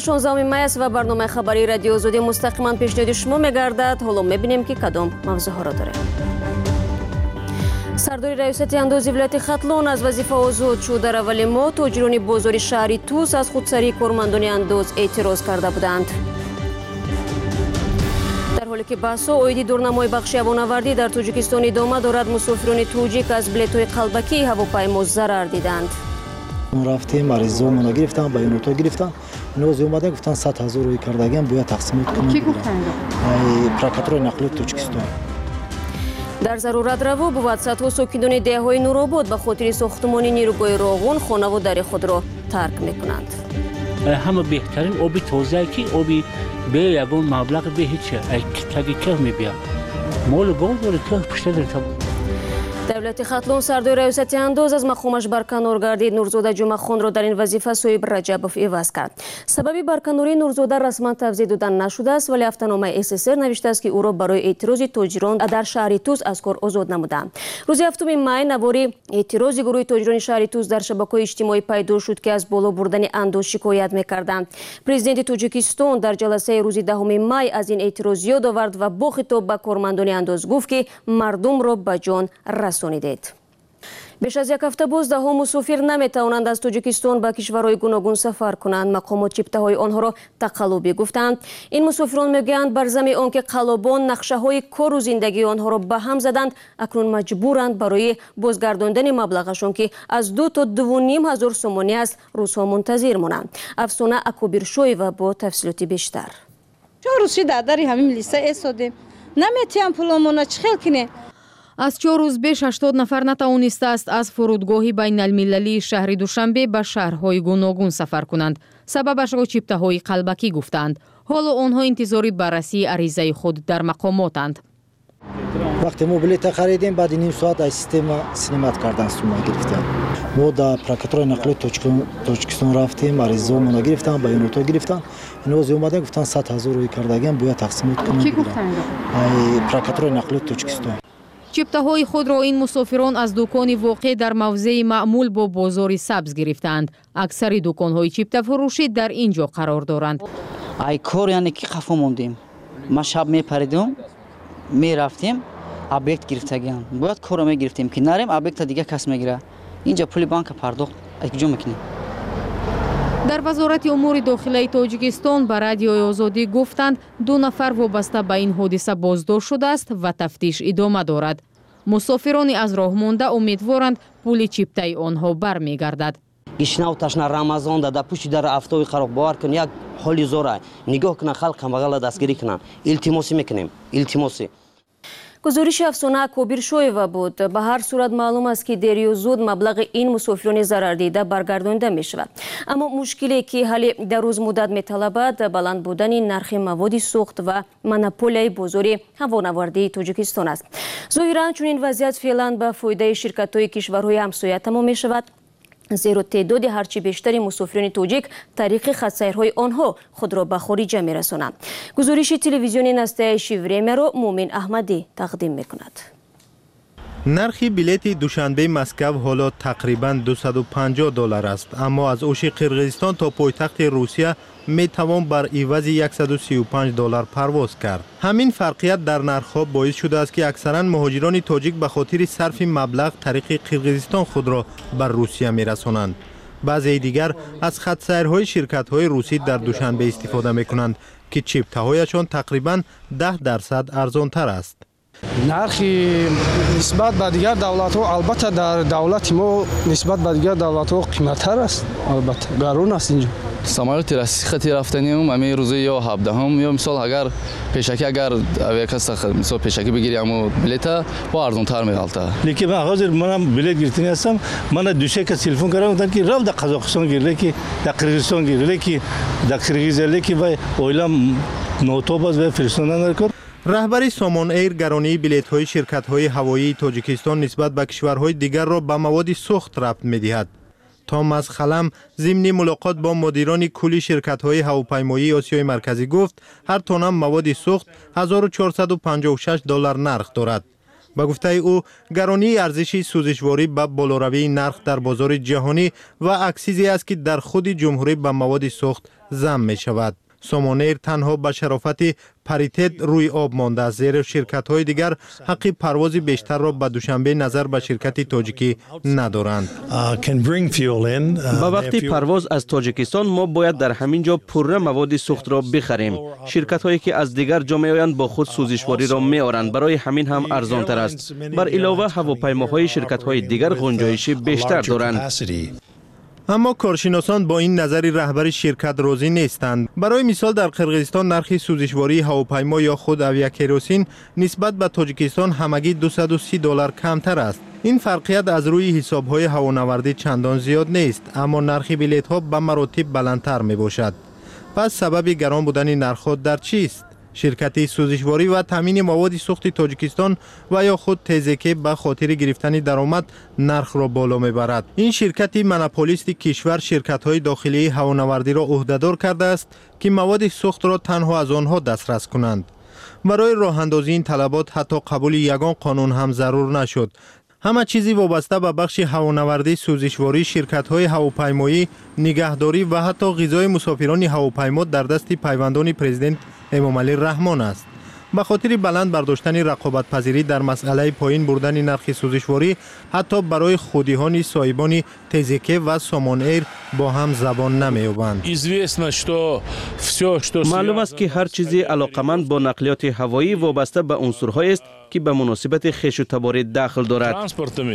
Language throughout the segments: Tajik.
16 می است و برنامه خبری رادیو آزادی مستقیما پیشنهاد شما می‌گردد. حالا می‌بینیم که کدام موضوعها را داریم. سرداری ریاست اندوزی ولایت ختلون از وظیفه آزاد شد. در اول ماه تاجران بازار شهری توس از خودسری کارمندان اندوز اعتراض کرده بودند. در حالی که بحث‌ها عاید دورنمای بخش هوانوردی در تاجیکستان ادامه دارد، مسافران توجیک از بلیط‌های قلبکی هواپیما ضرر دیدند. رفتیم مریضامون گرفتن، بیانات گرفتن، نوز اومده گفتن 100,000 روی کردگان باید تقسیم کنیم. کی گفتن؟ پروکاتور نقل تاجیکستان. در ضرورت روا بود صدها ساکنان دهه‌های نورآباد به خاطر ساختمان نیروگاه راغون خانه و در خود را ترک می‌کنند. همه بهترین آبی تازه که آبی به یگان مبلغ به هیچ تگی که میبیا مال گاو داره که پشت داره. دولت ختلون سردار ریاست اندوز از مقامش برکنار گردید. نورزاده جمعه خان را در این وظیفه صاحب رجبوف عوض کرد. سبب برکناری نورزاده رسما توضیح دادن نشده است، ولی هفته‌نامه SSR نوشته است که او را برای اعتراض تاجران در شهر توس از کار آزاد نمودند. روز 7 می نواری اعتراض گروه تاجران شهر توس در شبکه‌های اجتماعی پیدا شد که از بالا بردن اندوز شکایت می‌کردند. پرزیدنت تاجیکستان در جلسه روز 10 می از این اعتراض یاد آورد و با خطاب به کارمندان اندوز گفت که مردم را به جان رسانیدید. بیش از یک هفته باز دهها مسافر نمیتوانند از تاجیکستان به کشورهای گوناگون سفر کنند. مقامات چپته‌های آنها را تقلبی گفتند. این مسافران میگویند بر ضمن آنکه قلابان نقشه‌های کار و زندگی آنها را به هم زدند، اکنون مجبورند برای بازگرداندن مبلغشان که از 2 تا 2.5 هزار سومانی است روزها منتظر مانند. افسانه اکوبیرشویeva با تفصیلات بیشتر. چه روزی داداری همین لیسته استادیم نمیتونم پولمون چخیل کنه. از 4 روز بیش 80 نفر نتوانسته است از فرودگاه بین المللی شهر دوشنبه به شهرهای گوناگون سفر کنند. سببش را چپته‌های قلبکی گفتند. حالا آنها انتظاری بررسی عریضه خود در مقاماتند. وقتی ما بلیط خریدیم بعد نیم ساعت از سیستم سینمات کردن سوما گرفتن. ما در پروکاتور نقل تاجیکستان رفتیم مریضامون گرفتن، بیانات گرفتن، نوز اومده گفتن 100,000 روی کردگان باید تقسیم کنیم. کی گفتن؟ پروکاتور نقل تاجیکستان. چپته‌های خود را این مسافران از دکان واقع در موضع معمول با بازار سبز گرفتند. اکثر دکان‌های چپته فروشی در اینجا قرار دارند. ای کار یعنی که خفه موندیم. ما شب میپریدیم، میرفتیم، ابیکت گرفتگیان. باید کارو میگرفتیم که نریم ابیکت دیگه کس میگیره. اینجا پول بانک پرداخت اجرا میکنیم. در وزارت امور داخلی تاجیکستان به رادیوی آزادی گفتند 2 نفر وابسته به این حادثه بازداشت شده است و تفتیش ادامه دارد. مسافرانی از راه مانده امیدوارند پول چپته آنها برمیگردد. گشنه و تشنه رمضان در پشت در افتوی خراب باور کن یک حالی زوره نگاه کنه خلق هم بغل دستگیری کنن التماسی میکنیم التماسی. گزارش افسانه اکوبیرشویeva بود. به هر صورت معلوم است که دیر یا زود مبلغ این مسافران ضرر دیده برگردانده می شود. اما مشکلی که حل در روز مدت می طلبد بلند بودن نرخ مواد سوخت و مونوپولی بازار هوانوردی تاجیکستان است. ظاهرا چون این وضعیت فعلا به فایده شرکت‌های کشورهای همسایه تمام می شود، زیرا تعداد هرچی بیشتری مسافران توجیک طریق خط‌سیرهای آنها خود را به خارج می‌رسانند. گزارش تلویزیونی نسته شیوریم را مومن احمدی تقدیم می‌کند. نرخ بلیط دوشنبه مسکو حالا تقریباً $250 است، اما از اوش قرقیزستان تا پایتخت روسیه می توان بر عوض $135 پرواز کرد. همین فرقیت در نرخ‌ها باعث شده است که اکثراً مهاجران تاجیک به خاطر صرف مبلغ طریق قرقیزستان خود را بر روسیه می رسانند. بعضی دیگر از خط سیرهای شرکت‌های روسی در دوشنبه استفاده می کنند که چپته‌هایشان تقریباً 10% ارزان‌تر است. نرخی نسبت به دیگر دولت‌ها البته در دولت ما نسبت به دیگر دولت‌ها قیمت‌تر است، البته گران است اینجا. самолет راستی خطی رفتنیم همه روزی یا 17 یا مثال اگر پیشکی اگر اویکاست مثال پیشکی بگیری اما بلیط با ارزان‌تر می‌الته. لیکن من حاضر منم بلیط گرفتنی هستم. من دوشه که تلفن کردم گفتن که رفت در قزاقستان گیر لیکن در قرقیزستان گیر لیکن در قرقیز لیکن و اویلم نوتو باز به فرستادن نکرد. رهبر سامان ایر گرانی بلیط‌های شرکت‌های هوایی تاجیکستان نسبت به کشورهای دیگر را به مواد سوخت ربط می‌دهد. تاماس خلم ضمن ملاقات با مدیران کلی شرکت‌های هواپیمایی آسیای مرکزی گفت هر تن مواد سوخت $1456 نرخ دارد. با گفته او گرانی ارزش سوزشواری به بالاروی نرخ در بازار جهانی و عکسی است که در خود جمهوری به مواد سوخت ضم می شود. سامانیر تنها به شرافت پاریتت روی آب مانده است، زیرا شرکت های دیگر حق پرواز بیشتر را به دوشنبه نظر به شرکت تاجیکی ندارند. با وقتی پرواز از تاجیکستان ما باید در همین جا پره مواد سوخت را بخریم. شرکت هایی که از دیگر جا می آیند با خود سوزشواری را می آورند، برای همین هم ارزان تر است. بر علاوه هواپیماهای شرکت های دیگر گنجایش بیشتر دارند. اما کارشناسان با این نظری رهبر شرکت راضی نیستند. برای مثال در قرقیزستان نرخ سوزشواری هواپیما یا خود اویاکروسین نسبت به تاجیکستان همگی $230 کمتر است. این فرقیت از روی حساب‌های هوانوردی چندان زیاد نیست، اما نرخ بلیط‌ها به مراتب بلندتر میباشد. پس سبب گران بودن نرخ‌ها در چیست؟ شرکت سوزشواری و تامین مواد سوخت تاجیکستان و یا خود تزک به خاطر گرفتن درآمد نرخ را بالا میبرد. این شرکت مونوپولیست کشور شرکت‌های داخلی هوانوردی را عهدهدار کرده است که مواد سوخت را تنها از آنها دسترس کنند. برای راه اندازی این طلبات حتی قبول یگان قانون هم ضرور نشد. همه چیزی وابسته به بخش هوانوردی، سوزشواری، شرکت‌های هواپیمایی، نگهداری و حتی غذای مسافران هواپیما در دست پیوندان پرزیدنت امامعلی رحمان است. به خاطر بلند برداشتن رقابت پذیری در مسئله پایین بردن نرخ سوزشواری، حتی برای خودیان صاحبان تزک و سامان ایر با هم زبان نمی‌یابند. معلوم است که هر چیزی علاقمند با نقلیات هوایی وابسته به عنصرهایی است که به مناسبت خویش و تبار دخل دارد.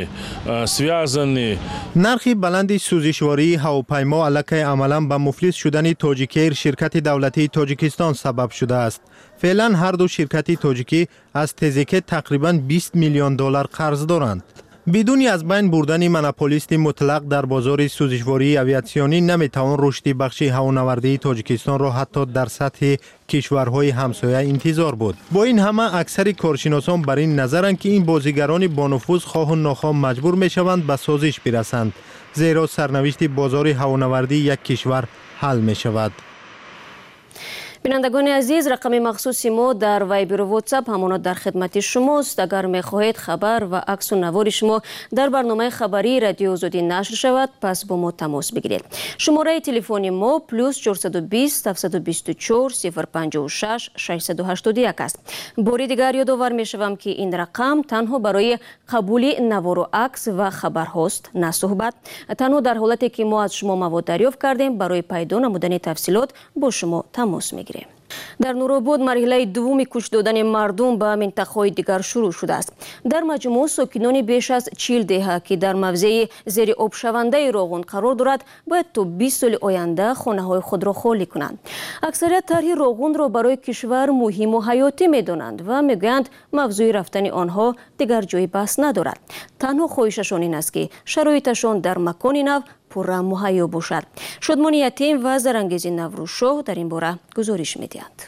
نرخ بلند سوزشواری هواپیما علیه عملا به مفلس شدن تاجیک ایر شرکت دولتی تاجیکستان سبب شده است. فعلا هر دو شرکت تاجیکی از تزک تقریبا $20 میلیون قرض دارند. بدون از بین بردن مونوپولیست مطلق در بازار سوزشواری اویاسیونی نمیتوان رشد بخش هوانوردی تاجیکستان را حتی در سطح کشورهای همسایه انتظار بود. با این همه اکثر کارشناسان بر این نظرند که این بازیگران با نفوذ خواه و ناخواه مجبور میشوند به سازش برسند، زیرا سرنوشت بازار هوانوردی یک کشور حل می شود. بینندگان عزیز، رقم مخصوصی ما در وایبر و واتساپ همانا در خدمت شماست. اگر میخواهید خبر و عکس و نوار شما در برنامه خبری رادیو آزادی نشر شود، پس با ما تماس بگیرید. شماره تلفن ما +420 724 056 681 است. باری دیگر یادآور میشوم که این رقم تنها برای قبول نوار و عکس و خبر هاست، نه صحبت. تنها در حالتی که ما از شما مواد دریافت کردیم برای پیدا نمودن تفصیلات با شما تماس میگیریم. در نورآباد مرحله دوم کش دادن مردم به منطقه‌های دیگر شروع شده است. در مجموع ساکنان بیش از 40 دهه که در موضع زیر آب شونده راغون قرار دارد باید تا 20 سال آینده خانه‌های خود را خالی کنند. اکثریت طرح راغون را برای کشور مهم و حیاتی می‌دانند و می‌گویند موضوع رفتن آنها دیگر جای بحث ندارد. تنها خواهششان این است که شرایطشان در مکان نو پورا مهیا باشد. شادمان یتیم و زرانگیز نوروزشاه در این باره گزارش می‌دهند.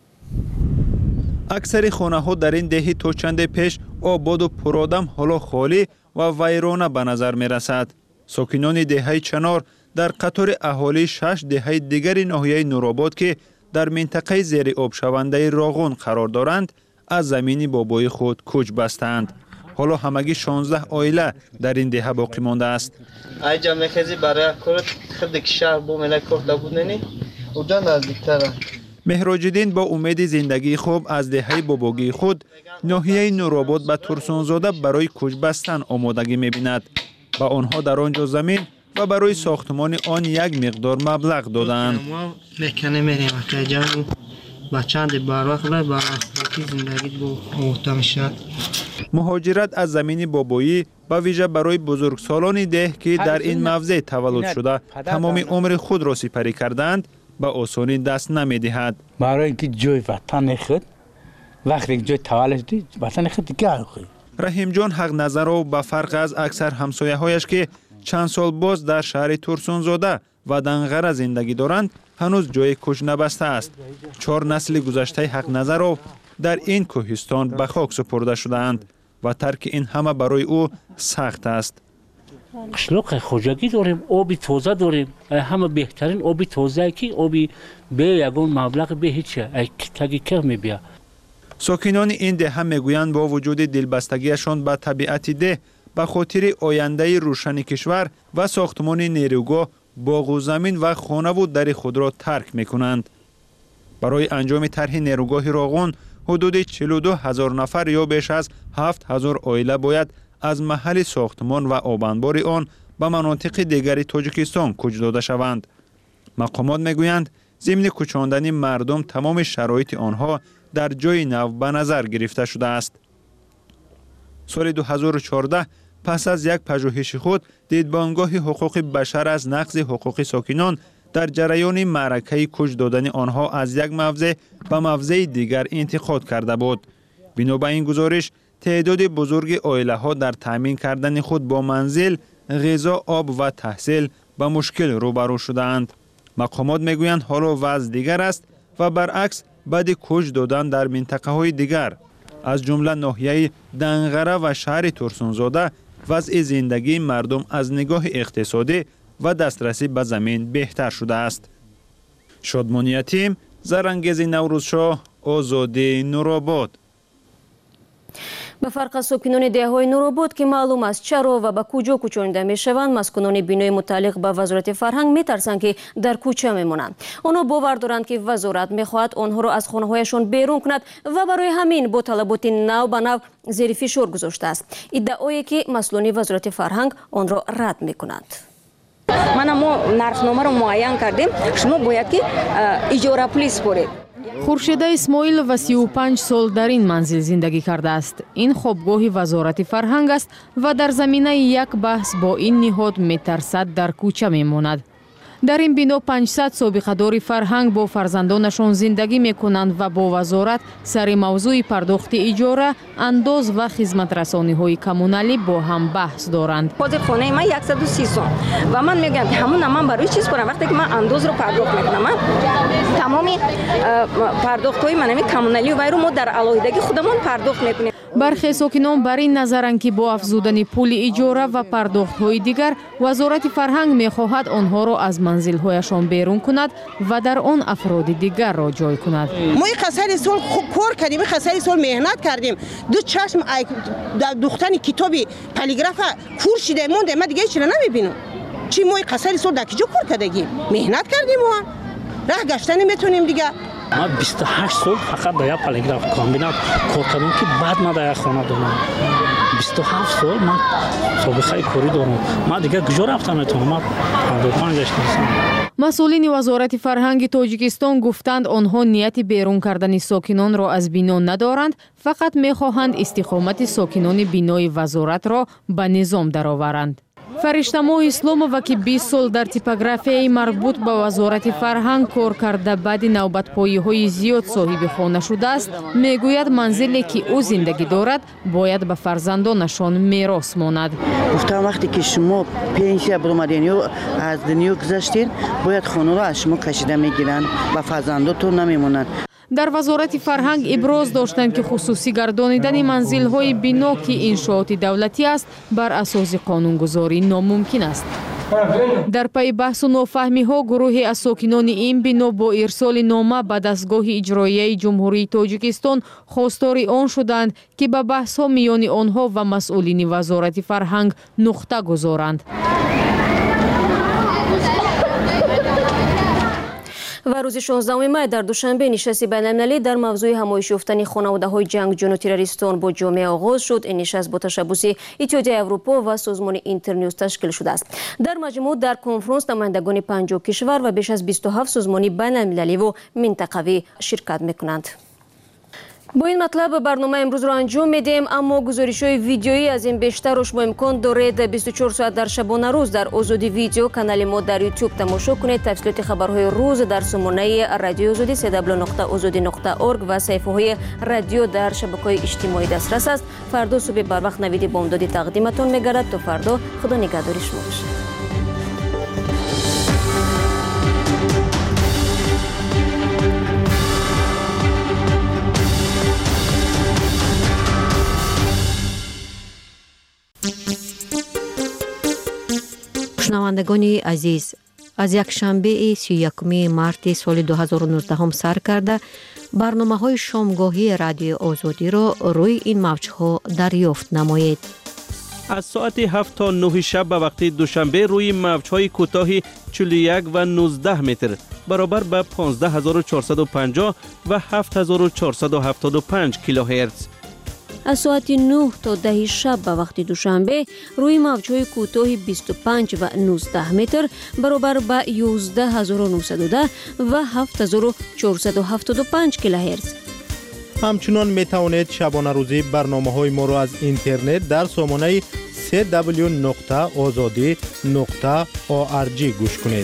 اکثر خانه‌ها در این دهه تا چند پیش آباد و پرآدم حالا خالی و ویرانه به نظر می‌رسد. ساکنان دهه چنار در قطار اهالی 6 دهه دیگر ناحیه نورآباد که در منطقه زیر آب شونده راغون قرار دارند، از زمین بابای خود کوچ بستند. حالا همگی 16 عائله در این دهه باقی مانده است. ای جمع خیزی برای کارت خود شهر بو ملک کرده بودنی اونجا نزدیک‌تره. مهراج‌الدین با امید زندگی خوب از دهه باباگی خود ناحیه نورآباد به ترسانزاده برای کوچ بستن آمادگی می‌بیند. با آنها در آنجا زمین و برای ساختمان آن یک مقدار مبلغ دادند. مکنه میریم که جمع بچند بروقله برای زندگی بو اوتا میشد. مهاجرت از زمین بابایی به ویژه برای بزرگسالان ده که در این موضع تولد شده تمام عمر خود را سپری کردند به آسانی دست نمی‌دهد. برای اینکه جای وطن خود وقتی جای تولد وطن خود دیگر خود. رحیم جان حق نظر را به فرق از اکثر همسایه‌هایش که چند سال باز در شهر ترسانزاده و دنغره زندگی دارند هنوز جای کوچ نبسته است. 4 نسل گذشته حق نظر را در این کوهستان به خاک سپرده شده‌اند و ترک این همه برای او سخت است. قشلاق خوجگی داریم، آبی تازه داریم، همه بهترین آبی تازه که آبی به یگان مبلغ به هیچ تگی که میبیا. ساکنان این دهه میگویند با وجود دلبستگیشان به طبیعت ده به خاطر آینده روشن کشور و ساختمان نیروگاه باغ و زمین و خانه و در خود را ترک میکنند. برای انجام طرح نیروگاه راغون حدود 42,000 نفر یا بیش از 7,000 عائله باید از محل ساختمان و آبانبار آن به مناطق دیگر تاجیکستان کوچ داده شوند. مقامات میگویند ضمن کوچاندن مردم تمام شرایط آنها در جای نو به نظر گرفته شده است. سال 2014 پس از یک پژوهش خود دیدبانگاه حقوق بشر از نقض حقوق ساکنان در جریان معرکه کوچ دادن آنها از یک موضع به موضع دیگر انتقاد کرده بود. بنا به این گزارش تعداد بزرگ عائله ها در تامین کردن خود با منزل، غذا، آب و تحصیل به مشکل روبرو شدند. مقامات میگویند حالا وضع دیگر است و برعکس بعد کوچ دادن در منطقه های دیگر از جمله ناحیه دنغره و شهر ترسونزاده وضع زندگی مردم از نگاه اقتصادی و دسترسی به زمین بهتر شده است. شادمانی یتیم، زرانگیز نوروزشاه، آزادی نورآباد. به فرق از ساکنان دهه‌های نورآباد که معلوم است چرا و به کجا کوچانیده میشوند، مسکونان بینای متعلق به وزارت فرهنگ میترسند که در کوچه میمونند. آنها باور دارند که وزارت میخواهد آنها را از خانه‌هایشان بیرون کند و برای همین با طلبات نو به نو زیر فشار گذاشته است. ادعایی که مسئولان وزارت فرهنگ آن را رد میکنند. ما نرخنامه را معین کردیم، شما باید که اجاره پول سپارید. خورشیده اسماعیل و 35 سال در این منزل زندگی کرده است. این خوابگاه وزارت فرهنگ است و در زمینه یک بحث با این نهاد میترسد در کوچه میماند. در این بنا 500 سابقه دار فرهنگ با فرزندانشان زندگی میکنند و با وزارت سر موضوع پرداخت اجاره، انداز و خدمت رسانی های کمونالی با هم بحث دارند. خود خانه من 130 سال و من میگم که همون من برای چیز برم وقتی که من انداز رو پرداخت میکنم، من تمامی پرداخت های من کمونالی و رو ما در علاوه‌دگی خودمون پرداخت میکنیم. برخی ساکنان بر این نظرند که با افزودن پول اجاره و پرداخت های دیگر وزارت فرهنگ میخواهد آنها را از منزل هایشان بیرون کند و در آن افراد دیگر را جای کند. ما خسال سال کار کردیم، خسال سال مهنت کردیم، دو چشم دختن کتابی پلیگراف کور شده مونده، ما دیگه چیزی نمیبینم. چی ما خسال سال در کجا کار کردیم؟ مهنت کردیم ما. راه گشتن میتونیم دیگه. ما 28 سال فقط در یک پلیگراف کامبینات کار کردم که بعد ما در یک خانه دارم. 27 سال من سابقه کاری دارم. ما دیگه کجا رفتم میتونم. ما 55 گشتم. مسئولین وزارت فرهنگ تاجیکستان گفتند آنها نیت بیرون کردن ساکنان را از بنا ندارند، فقط میخواهند استقامت ساکنان بینای وزارت را به نظام درآورند. فرشته‌ماه اسلامова که 20 سال در تیپوگرافیای مربوط به وزارت فرهنگ کار کرده بعد نوبت‌پایی‌های زیاد صاحب خانه شده است، میگوید منزلی که او زندگی دارد باید به فرزندانشان میراث ماند. گفتم وقتی که شما پنسیا برآمدین و از دنیا گذشتین باید خانه را از شما کشیده میگیرن و فرزندانتون نمیمونند. در وزارت فرهنگ ابراز داشتند که خصوصی گردانیدن منزل‌های بنا که انشاءات دولتی است بر اساس قانونگذاری ناممکن است. در پی بحث و نافهمی‌ها گروهی از ساکنان این بنا با ارسال نامه به دستگاه اجرایی جمهوری تاجیکستان خواستار آن شدند که به بحث‌ها میان آنها و مسئولین وزارت فرهنگ نقطه گذارند. و روز 16 می در دوشنبه نشست بین‌المللی در موضوع همایش یافتن خانواده‌های جنگجویان و تروریستان با جامعه آغاز شد. این نشست با تشبث اتحادیه اروپا و سازمان اینترنیوز تشکیل شده است. در مجموع در کنفرانس نمایندگان 50 کشور و بیش از 27 سازمان بین‌المللی و منطقوی شرکت می‌کنند. با این مطلب برنامه امروز را انجام میدیم، اما گزارش‌های ویدیویی از این بیشتر را شما امکان دارید 24 ساعت در شبانه روز در آزادی ویدیو کانال ما در یوتیوب تماشا کنید. تفصیلات خبرهای روز در سامانه رادیو آزادی www.azadi.org و صفحه‌های رادیو در شبکه‌های اجتماعی دسترس است. فردا صبح بر وقت نوید بامدادی تقدیمتان می‌گردد. تا فردا خدا نگهدار شما باشد. شنوندگان عزیز، از یک شنبه 31 مارت سال 2019 سر کرده برنامه‌های شامگاهی رادیوی آزادی را روی این موج‌ها دریافت نمایید. از ساعت 7 تا 9 شب به وقت دوشنبه روی موج‌های کوتاه 41 و 19 متر برابر به 15450 و 7475 کیلوهرتز. از ساعت 9 تا 10 شب به وقت دوشنبه روی موج‌های کوتاه 25 و 19 متر برابر به 11910 و 7475 کیلوهرتز. همچنان می توانید شبانه روزی برنامه‌های ما را از اینترنت در سامانه www.azadi.org گوش کنید.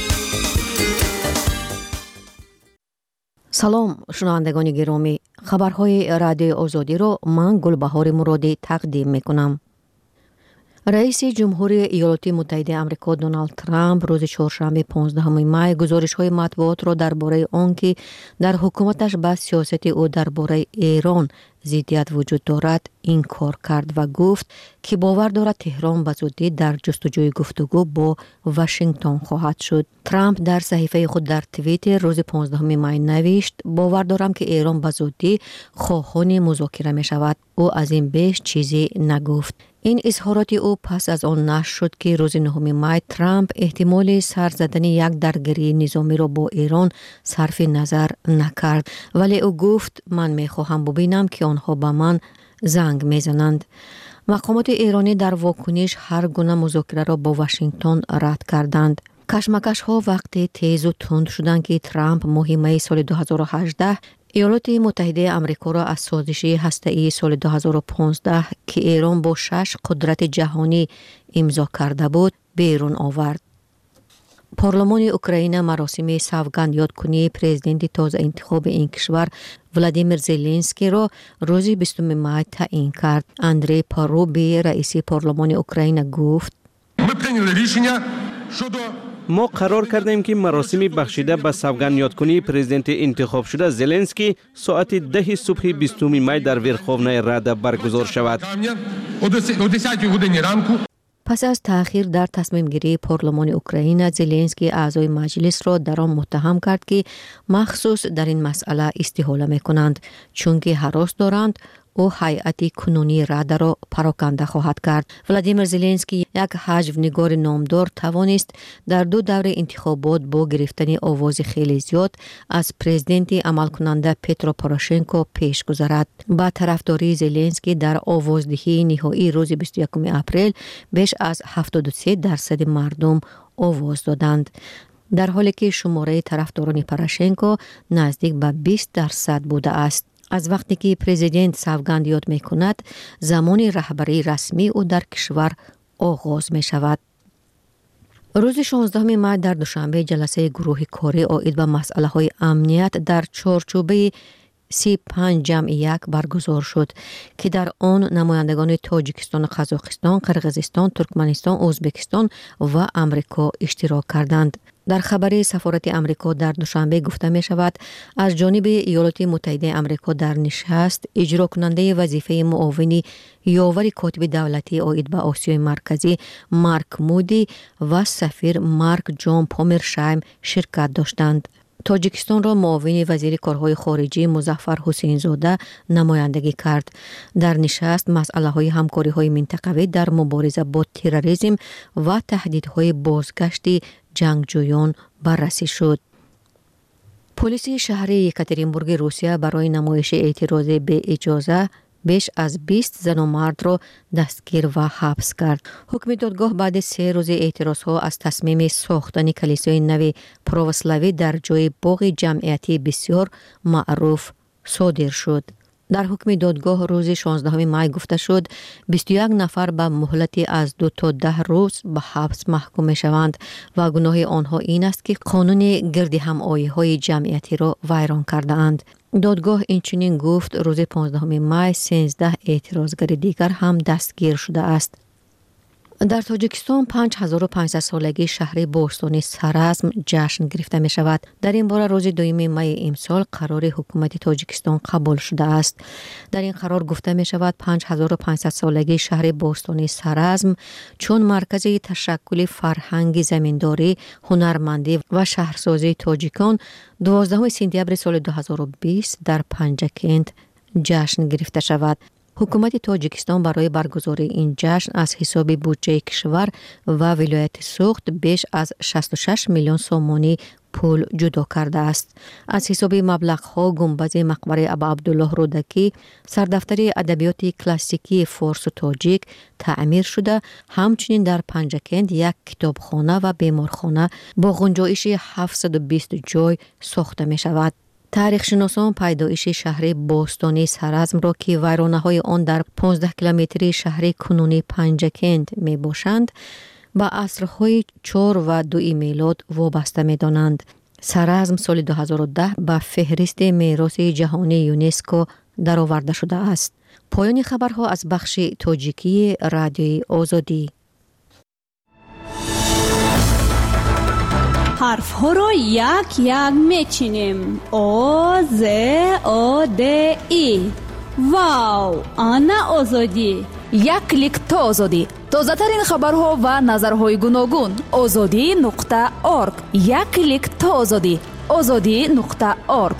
سلام شنوندگان گرامی، خبرهای رادیو آزادی را من گلبهار مرادی تقدیم میکنم. رئیس جمهوری ایالات متحده آمریکا دونالد ترامپ روز چهارشنبه 15 می گزارش‌های مطبوعات را درباره آنکه در حکومتش به سیاست او درباره ایران ضدیت وجود دارد انکار کرد و گفت که باور دارد تهران به زودی در جستجوی گفتگو با واشنگتن خواهد شد. ترامپ در صحیفه خود در توییتر روز 15 می نوشت باور دارم که ایران به زودی خواهان مذاکره می شود. او از این بیش چیزی نگفت. این اظهارات او پس از آن نشر شد که روز 9 می ترامپ احتمال سر زدن یک درگیری نظامی را با ایران صرف نظر نکرد، ولی او گفت من می خواهم ببینم که آنها به من زنگ میزنند. مقامات ایرانی در واکنش هر گونه مذاکره را با واشنگتن رد کردند. کشمکش ها وقتی تیز و تند شدند که ترامپ ماه می سال 2018 ایالات متحده آمریکا را از سازش هسته‌ای سال 2015 که ایران با 6 قدرت جهانی امضا کرده بود بیرون آورد. پارلمان اوکراین مراسم سوگند یادکنی پرزیدنت تازه انتخاب این کشور ولادیمیر زلنسکی را روز 20 می تعیین کرد. اندری پاروبی رئیس پارلمان اوکراین گفت ما قرار کردیم که مراسم بخشیده به سوگند یادکنی پرزیدنت انتخاب شده زلنسکی ساعت 10 صبح 20 می در ورخوونه ردا برگزار شود. پس از تأخیر در تصمیم گیری پارلمان اوکراین، زلنسکی اعضای مجلس را در آن متهم کرد که مخصوص در این مسئله استحاله می‌کنند، چون که هراس دارند او هیئت کنونی ردا را پراکنده خواهد کرد. ولادیمیر زلنسکی یک حجو‌نگار نامدار توانست در 2 دوره انتخابات با گرفتن آواز خیلی زیاد از پرزیدنت عمل کننده پترو پوروشنکو پیش گذرد. با طرفداری زلنسکی در آوازدهی نهایی روز 21 اپریل بیش از 73% مردم آواز دادند، در حالی که شماره طرفداران پوروشنکو نزدیک به 20% بوده است. از وقتی که پرزیدنت سوگند یاد می کند، زمان رهبری رسمی او در کشور آغاز می شود. روز 16 می در دوشنبه جلسه گروه کاری عاید به مسئله های امنیت در چارچوبه 35+1 برگزار شد که در آن نمایندگان تاجیکستان، قزاقستان، قرقیزستان، ترکمنستان، ازبکستان و آمریکا اشتراک کردند. در خبر سفارت آمریکا در دوشنبه گفته می شود از جانب ایالات متحده آمریکا در نشست اجرا کننده وظیفه معاون یاور کاتب دولتی عاید به آسیای مرکزی مارک مودی و سفیر مارک جان پامرشایم شرکت داشتند. تاجیکستان را معاون وزیر کارهای خارجی مظفر حسین زاده نمایندگی کرد. در نشست مسئله های همکاری های منطقوی در مبارزه با تروریسم و تهدیدهای بازگشت جنگجویان بررسی شد. پلیس شهر یکاترینبورگ روسیه برای نمایش اعتراض به اجازه بیش از 20 زن و مرد را دستگیر و حبس کرد. حکم دادگاه بعد 3 روز اعتراض ها از تصمیم ساختن کلیسای نو پروسلاوی در جای باغ جمعیتی بسیار معروف صادر شد. در حکم دادگاه روز 16 می گفته شد 21 نفر به مهلتی از 2 تا 10 روز به حبس محکوم می شوند و گناه آنها این است که قانون گرد هم‌آیی‌های جمعیتی را ویران کرده اند. دادگاه اینچنین گفت روز 15 می 13 اعتراضگر دیگر هم دستگیر شده است. در تاجیکستان 5500 سالگی شهر بوستانی سرزم جشن گرفته می شود. در این باره روز 2 می امسال قرار حکومت تاجیکستان قبول شده است. در این قرار گفته می شود 5500 سالگی شهر بوستانی سرزم چون مرکز تشکل فرهنگ زمینداری، هنرمندی و شهرسازی تاجیکان 12 سپتامبر سال 2020 در پنجکند جشن گرفته شود. حکومت تاجیکستان برای برگزاری این جشن از حساب بودجه کشور و ولایت سوخت بیش از 66 میلیون سومانی پول جدا کرده است. از حساب مبلغ‌ها گنبد مقبره ابا عبدالله رودکی، سردفتر ادبیات کلاسیکی فارس و تاجیک تعمیر شده. همچنین در پنجکند یک کتابخانه و بیمارخانه با گنجایش 720 جای ساخته می شود. تاریخ شناسان پیدایش شهر بوستانی سرزم را که ویرانه‌های آن در 15 کیلومتری شهر کنونی پنجکند می باشند با عصرهای 4 و 2 میلاد وابسته می دانند. سرزم سال 2010 به فهرست میراث جهانی یونسکو درآورده شده است. پایان خبرها از بخش تاجیکی رادیوی آزادی. حرف ها را یک یک میچینیم. آ ز آ د ای. واو، آنا آزادی. یک کلیک تا آزادی. تازه ترین خبرها و نظرهای گوناگون. azadi.org. یک کلیک تا آزادی. azadi.org.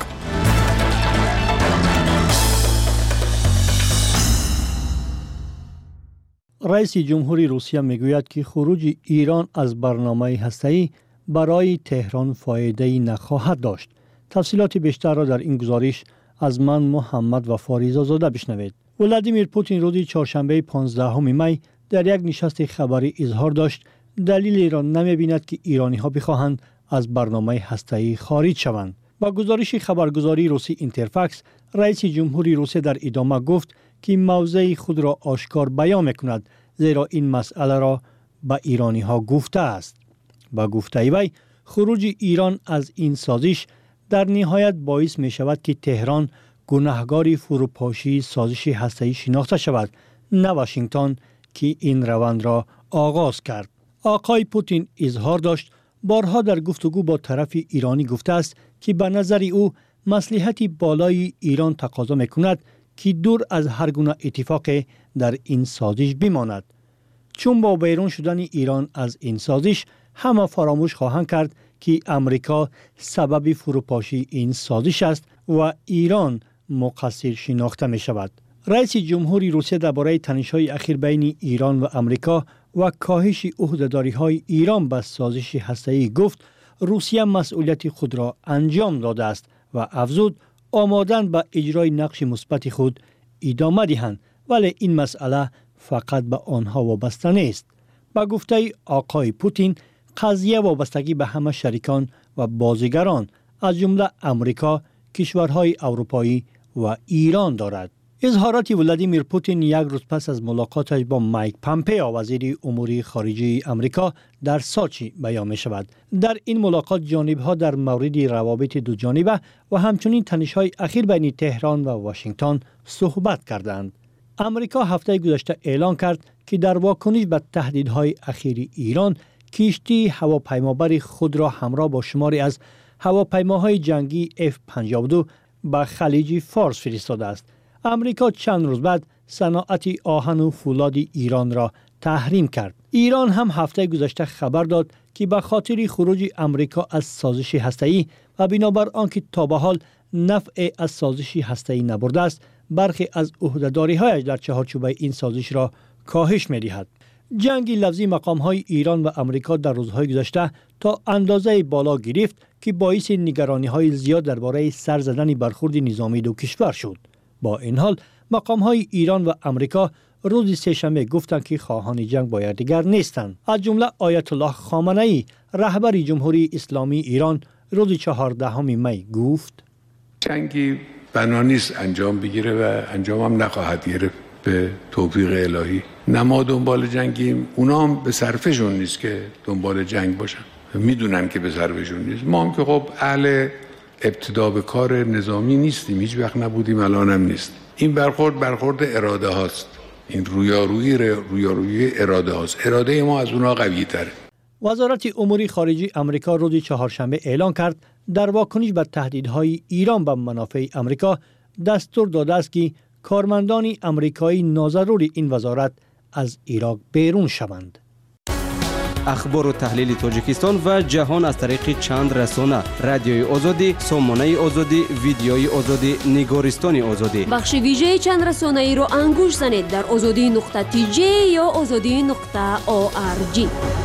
رئیس جمهوری روسیه میگوید که خروج ایران از برنامه هسته‌ای برای تهران فایده‌ای نخواهد داشت. تفصیلات بیشتر را در این گزارش از من محمد و فاریزا زاده بشنوید. ولادیمیر پوتین روز چهارشنبه 15 می در یک نشست خبری اظهار داشت دلیلی را نمی‌بیند که ایرانی‌ها بخواهند از برنامه هسته‌ای خارج شوند. با گزارش خبرگزاری روسی اینترفکس، رئیس جمهوری روسیه در ادامه گفت که موضع خود را آشکار بیان می‌کند زیرا این مسئله را به ایرانی‌ها گفته است. با گفته وی خروج ایران از این سازش در نهایت باعث می شود که تهران گناهکار فروپاشی سازش هسته‌ای شناخته شود، نه واشنگتن که این روند را آغاز کرد. آقای پوتین اظهار داشت بارها در گفتگو با طرف ایرانی گفته است که به نظر او مصلحت بالای ایران تقاضا می‌کند که دور از هر گونه اتفاق در این سازش بماند. چون با بیرون شدن ایران از این سازش همه فراموش خواهند کرد که امریکا سبب فروپاشی این سازش است و ایران مقصر شناخته می شود. رئیس جمهوری روسیه درباره تنش‌های اخیر بین ایران و امریکا و کاهش عهده‌داری‌های ایران به سازش هسته‌ای گفت روسیه مسئولیت خود را انجام داده است و افزود آمادند به اجرای نقش مثبت خود ادامه دهند، ولی این مسئله فقط به آنها وابسته نیست. با گفته آقای پوتین قضیه وابستگی به همه شریکان و بازیگران از جمله امریکا، کشورهای اروپایی و ایران دارد. اظهارات ولادیمیر پوتین یک روز پس از ملاقاتش با مایک پامپئو وزیر امور خارجه امریکا در سوچی بیان می شود. در این ملاقات جانبها در مورد روابط دو جانبه و همچنین تنش‌های اخیر بین تهران و واشنگتن صحبت کردند. امریکا هفته گذشته اعلان کرد که در واکنش به تهدیدهای اخیر ایران کشتی هواپیمابر خود را همراه با شماری از هواپیماهای جنگی F-52 به خلیج فارس فرستاده است. امریکا چند روز بعد صنعت آهن و فولاد ایران را تحریم کرد. ایران هم هفته گذشته خبر داد که به خاطر خروج امریکا از سازش هسته‌ای و بنابر آنکه تا به حال نفع از سازش هسته‌ای نبرده است، برخی از عهده‌داری‌هایش در چهارچوب این سازش را کاهش می‌دهد. جنگ لفظی مقام‌های ایران و امریکا در روزهای گذشته تا اندازه بالا گرفت که باعث نگرانی‌های زیاد درباره سر زدن برخورد نظامی دو کشور شد. با این حال مقام‌های ایران و امریکا روز سه‌شنبه گفتند که خواهان جنگ با یکدیگر نیستند. از جمله آیت الله خامنه‌ای رهبر جمهوری اسلامی ایران روز 14 می گفت جنگی بنا نیست انجام بگیره و انجام هم نخواهد گرفت به توفیق الهی. نه ما دنبال جنگیم، اونا هم به صرفشون نیست که دنبال جنگ باشن، میدونن که به صرفشون نیست. ما هم که خب اهل ابتدا به کار نظامی نیستیم، هیچ وقت نبودیم، الان هم نیست. این برخورد اراده هاست. این رویارویی اراده هاست. اراده ما از اونها قوی تره. وزارت امور خارجه امریکا روز چهارشنبه اعلان کرد در واکنش به تهدیدهای ایران به منافع امریکا دستور داده است که کارمندان امریکایی ناضرور این وزارت از عراق بیرون شوند. اخبار و تحلیل تاجیکستان و جهان از طریق چند رسانه: رادیوی آزادی، سامانه آزادی، ویدیوی آزادی، نگارستان آزادی. بخش ویژه چند رسانه ای را انگوش زنید در azadi.tj یا azadi.org.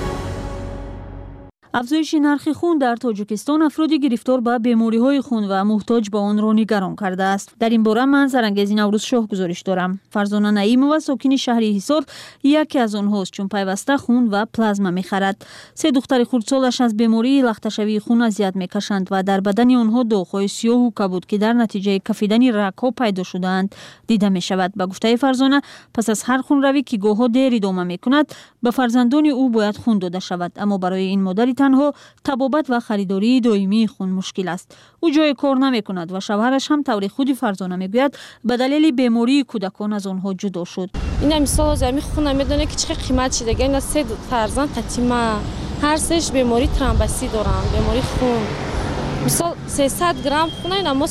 افزایش نرخ خون در تاجیکستان افرادی گرفتار به بیماری‌های خون و محتاج به آن را نگران کرده است. در این باره من زرنگز نوروز شاه گزارش دارم. فرزانه نعیمова ساکن شهر حصار یکی از آنهاست، چون پیوسته خون و پلازما می‌خرد. 3 دختر خردسالش از بیماری لخته‌شوی خون اذیت می‌کشند و در بدن آنها داغ‌های سیاه و کبود که در نتیجه کفیدن رگ‌ها پیدا شده‌اند دیده می‌شود. به گفته فرزانه، پس از هر خونروی که گاه‌ها دیر ادامه می‌کند، به فرزندان او باید خون داده شود، اما برای این مادر تنها تبابت و خریداری دائمی خون مشکل است. او جای کار نمی کند و شوهرش هم طور خود فرزانه میگوید به دلیل بیماری کودکان از آنها جدا شد. این مثال از همین خون میدونه که چقدر قیمت شده. این 3 فرزند تتیما، هر سهش بیماری ترومبوسی دارن، بیماری خون. مثال 300 گرم خون این اما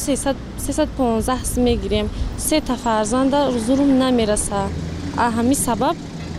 315 میگیریم. 3 تا فرزند زورم نمیرسه. همین سبب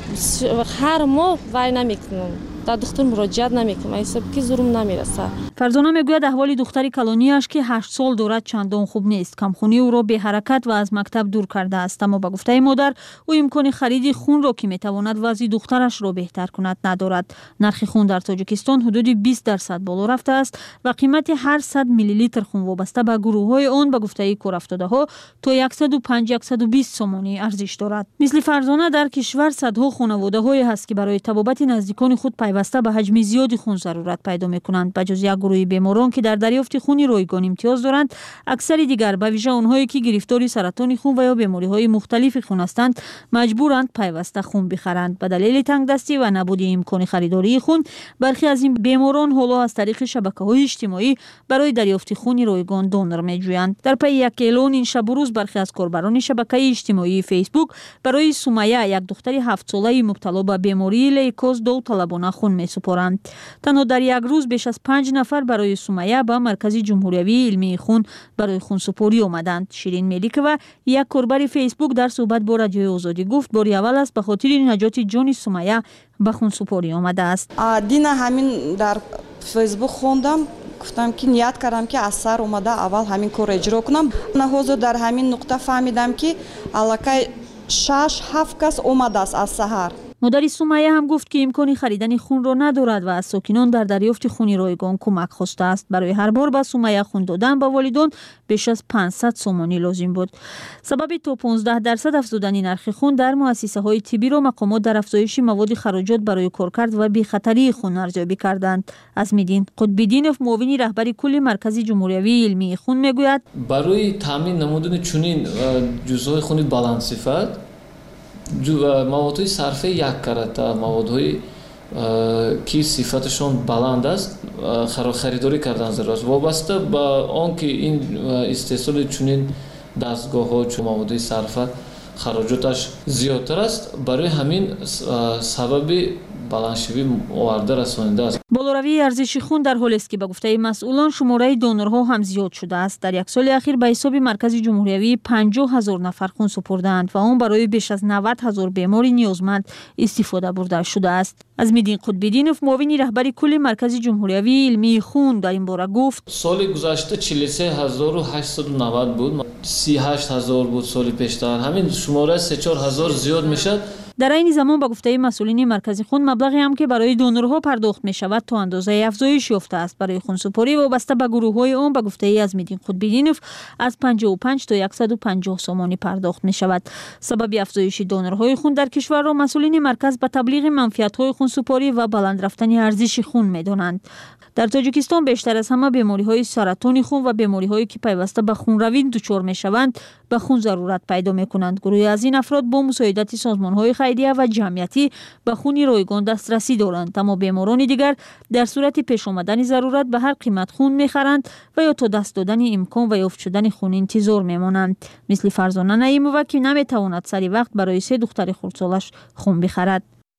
هر ماه وای نمیکنم. در دکتر مراجعت نمیکنم، حساب که زورم نمیرسه. فرزانه میگوید احوال دختر کلانیش که 8 سال دارد چندان خوب نیست. کمخونی او را به حرکت و از مکتب دور کرده است، اما به گفته مادر او امکان خرید خون را که میتواند وضع دخترش را بهتر کند ندارد. نرخ خون در تاجیکستان حدود 20% بالا رفته است و قیمت هر 100 میلی لیتر خون وابسته به گروه‌های آن به گفته کارافتاده‌ها تا 105-120 سومانی ارزش دارد. مثل فرزانه در کشور صدها خانواده‌های هست که برای طبابت نزدیکان خود پیوسته به حجم زیادی خون ضرورت پیدا می‌کنند. بجز یک گروه بیماران که در دریافت خون رایگان امتیاز دارند، اکثر دیگر به ویژه آنهایی که گرفتار سرطان خون و یا بیماری‌های مختلف خون هستند مجبورند پیوسته خون بخرند. به دلیل تنگدستی و نبود امکان خریداری خون، برخی از این بیماران حالا از طریق شبکه‌های اجتماعی برای دریافت خون رایگان دونر می‌جویند. در پی یک اعلان این شب و روز برخی از کاربران شبکه اجتماعی فیسبوک برای سمیه، یک دختر 7 ساله مبتلا به بیماری لیوکوز، داوطلبانه خون می‌سپارند. تنها در یک روز بیش از 5 نفر برای سمیه به مرکز جمهوری علمی خون برای خونسپاری آمدند. شیرین ملیکова یک کاربر فیسبوک در صحبت با رادیوی آزادی گفت باری اول است به خاطر نجات جان سمیه به خونسپاری آمده است. دینا همین در فیسبوک خوندم، گفتم که نیت کردم که از سر اومده اول همین کار اجرا کنم. نه حضور در همین نقطه فهمیدم که الکی 6-7 کس اومده است از سحر. مادر سمیه هم گفت که امکان خریدن خون را ندارد و از ساکنان در دریافت خون رایگان کمک خواسته است. برای هر بار به سمیه خون دادن به والدان بیش از 500 سومانی لازم بود. سبب تا 15% افزودن نرخ خون در مؤسسه‌های طبی را مقامات در افزایش مواد خراجات برای کارکرد و بی‌خطری خون ارزیابی کردند. عزمیدین قطب‌الدینov معاون رهبر کل مرکز جمهوری علمی خون میگوید برای تامین نمودن چنین جزوهای خون بلندصفت موادهای صرفه 1 کرتا، موادهایی که صفتشون بلند است خریداری کردن ضرور است. وابسته به آنکه این استحصال چنین دستگاه ها چون موادهای صرفه خراجاتش زیادتر است، برای همین سبب بلندشوی آورده رسانیده است. بالاروی ارزش خون در حالی است که به گفته مسئولان شماره دونرها هم زیاد شده است. در یک سال اخیر به حساب مرکز جمهوری 50,000 نفر خون سپردند و آن برای بیش از 90,000 بیمار نیازمند استفاده برده شده است. عزمیدین قطب‌الدینov معاون رهبر کل مرکز جمهوری علمی خون در این باره گفت سال گذشته 43,890 بود، 38,000 بود سال پیشتر. همین شماره 3-4,000 زیاد میشد. در این زمان با گفته مسئولین مرکز خون مبلغی هم که برای دونرها پرداخت می شود تا اندازه افزایش یافته است. برای خونسپاری وابسته به گروه‌های آن با گفته عزمیدین قطب‌الدینov از 55 تا 150 سومانی پرداخت می شود. سبب افزایش دونرهای خون در کشور را مسئولین مرکز به تبلیغ منفعت‌های خونسپاری و بلند رفتن ارزش خون می دانند. در تاجیکستان بیشتر از همه بیماری‌های سرطان خون و بیماری‌هایی که پیوسته به خونروی دچار می‌شوند به خون ضرورت پیدا می‌کنند. گروهی از این افراد با مساعدت سازمان‌های خیریه و جمعیتی به خون رایگان دسترسی دارند، اما بیماران دیگر در صورت پیش آمدن ضرورت به هر قیمت خون می‌خرند و یا تا دست دادن امکان و یافت شدن خون انتظار می‌مانند. مثل فرزانه نعیمова که نمی‌تواند سری وقت برای 3 دختر خردسالش خون بخرد.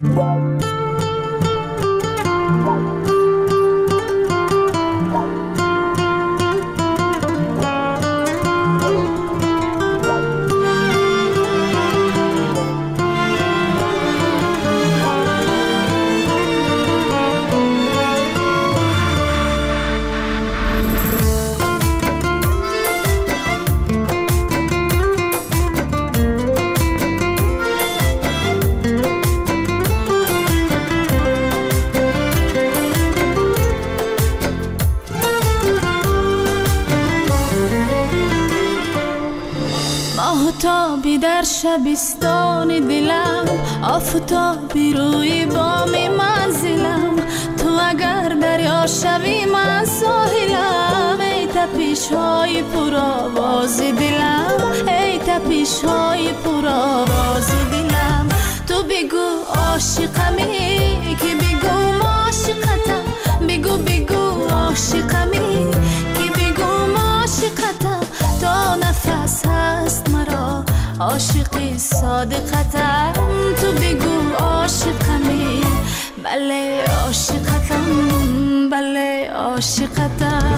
آفتابی در شبستان دلم، آفتابی روی بام منزلم، تو اگر دریا شوی من ساحلم، ای تپش های پرآواز دلم، ای تپش های پرآواز دلم. تو بگو عاشقمی که بگو عاشقتم، بگو بگو عاشقمی که بگو عاشقتم، تا نفس هست مرا عاشقی صادقتم. تو بگو عاشقمی، بله عاشقتم، بله عاشقتم.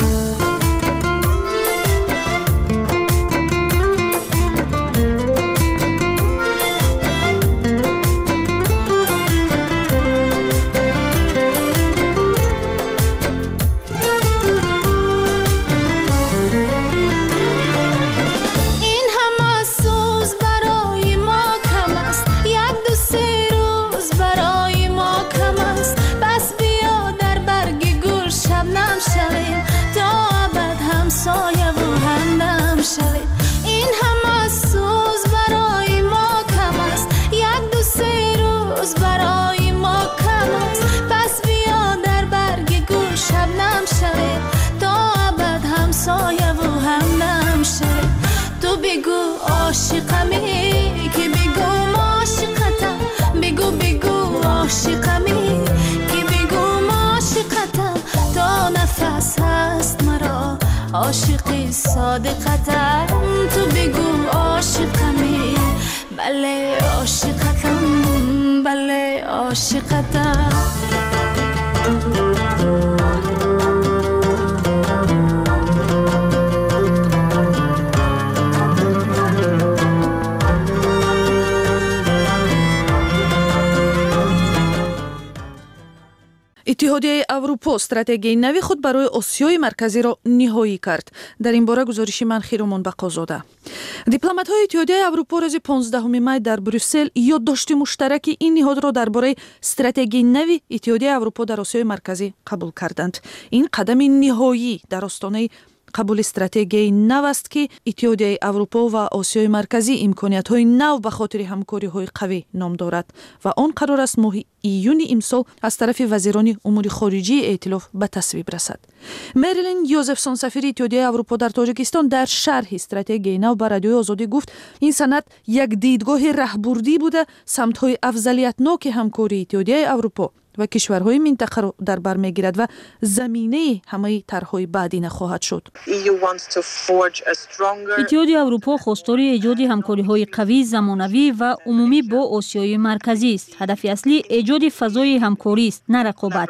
عاشقمی که بگو عاشقتم، بگو بگو عاشقمی که بگو عاشقتم، تا نفس هست مرا عاشقی صادقتم. تو بگو عاشقمی، بله عاشقتم، بله عاشقتم. اتحادیه اروپا استراتژی نوی خود برای آسیای مرکزی را نهایی کرد. در این باره گزارش من خیرمان بقازاده. دیپلمات‌های اتحادیه اروپا روز 15 می در بروسل یادداشت مشترک این نهاد را درباره استراتژی نوی اتحادیه اروپا در آسیای مرکزی قبول کردند. این قدم نهایی در آستانه قبول استراتژی نو است که اتحادیه اروپا و آسیای مرکزی امکانیت‌های نو به خاطر همکاری‌های قوی نام دارد و آن قرار است ماه ایون امسال از طرف وزیران امور خارجه ائتلاف به تصویب رسد. مریلین یوزفسون سفیر اتحادیه اروپا در تاجیکستان در شرح استراتژی نو به رادیوی آزادی گفت این سند یک دیدگاه راهبردی بوده سمت‌های افضلیت‌ناک همکاری اتحادیه اروپا و کشورهای منطقه را در بر میگیرد و زمینه همه طرح‌های بعدی نخواهد شد. اتحادیه اروپا خواستار ایجاد همکاری‌های قوی، زمانوی و عمومی با آسیای مرکزی است. هدف اصلی ایجاد فضای همکاری است، نه رقابت.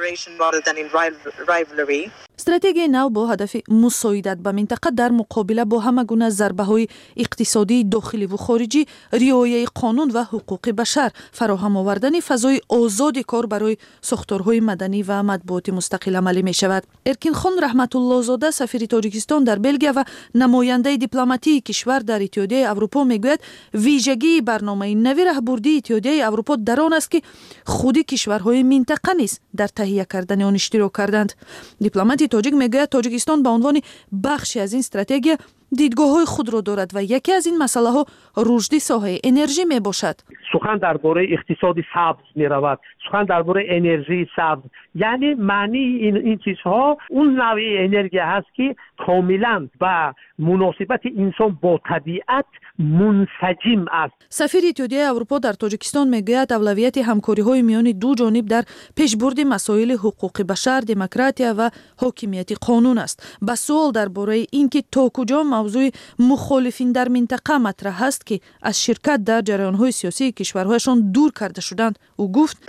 استراتژی نو با هدف مساعدت به منطقه در مقابله با همه گونه ضربه‌های اقتصادی داخلی و خارجی، رعایت قانون و حقوق بشر، فراهم آوردن فضای آزاد کار برای ساختارهای مدنی و مطبوعات مستقل عملی می شود. ارکین خان رحمت الله زاده سفیر تاجیکستان در بلژیم و نماینده دیپلماتی کشور در اتحادیه اروپا میگوید ویژگی برنامه نوی راهبردی اتحادیه اروپا در آن است که خود کشورهای منطقه نیز در تهیه کردن آن اشتراک کردند. دیپلمات تاجیک میگوید تاجیکستان به عنوان بخشی از این استراتژی дидгоҳҳои худро дорад ва яке аз ин масъалаҳо рушди соҳаи энержӣ мебошад. сухан дар бораи иқтисоди сабз меравад, сухан дар бораи энержии сабз. яъне маънии ин чизҳо он навъи энергия ҳаст ки комилан ба муносибати инсон бо табиат мунсаҷим аст. сафири Иттиҳодияи Аврупо дар Тоҷикистон мегӯяд авлавияти ҳамкориҳои миёни ду ҷониб дар пешбурди масоили ҳуқуқи башар, демократия ва ҳокимияти қонун аст. ба суол дар бораи ин ки то куҷо мавзӯи мухолифин дар минтақа матраҳ аст ки аз ширкат дар ҷараёнҳои сиёсии кишварҳояшон дур карда шуданд, ӯ гуфт: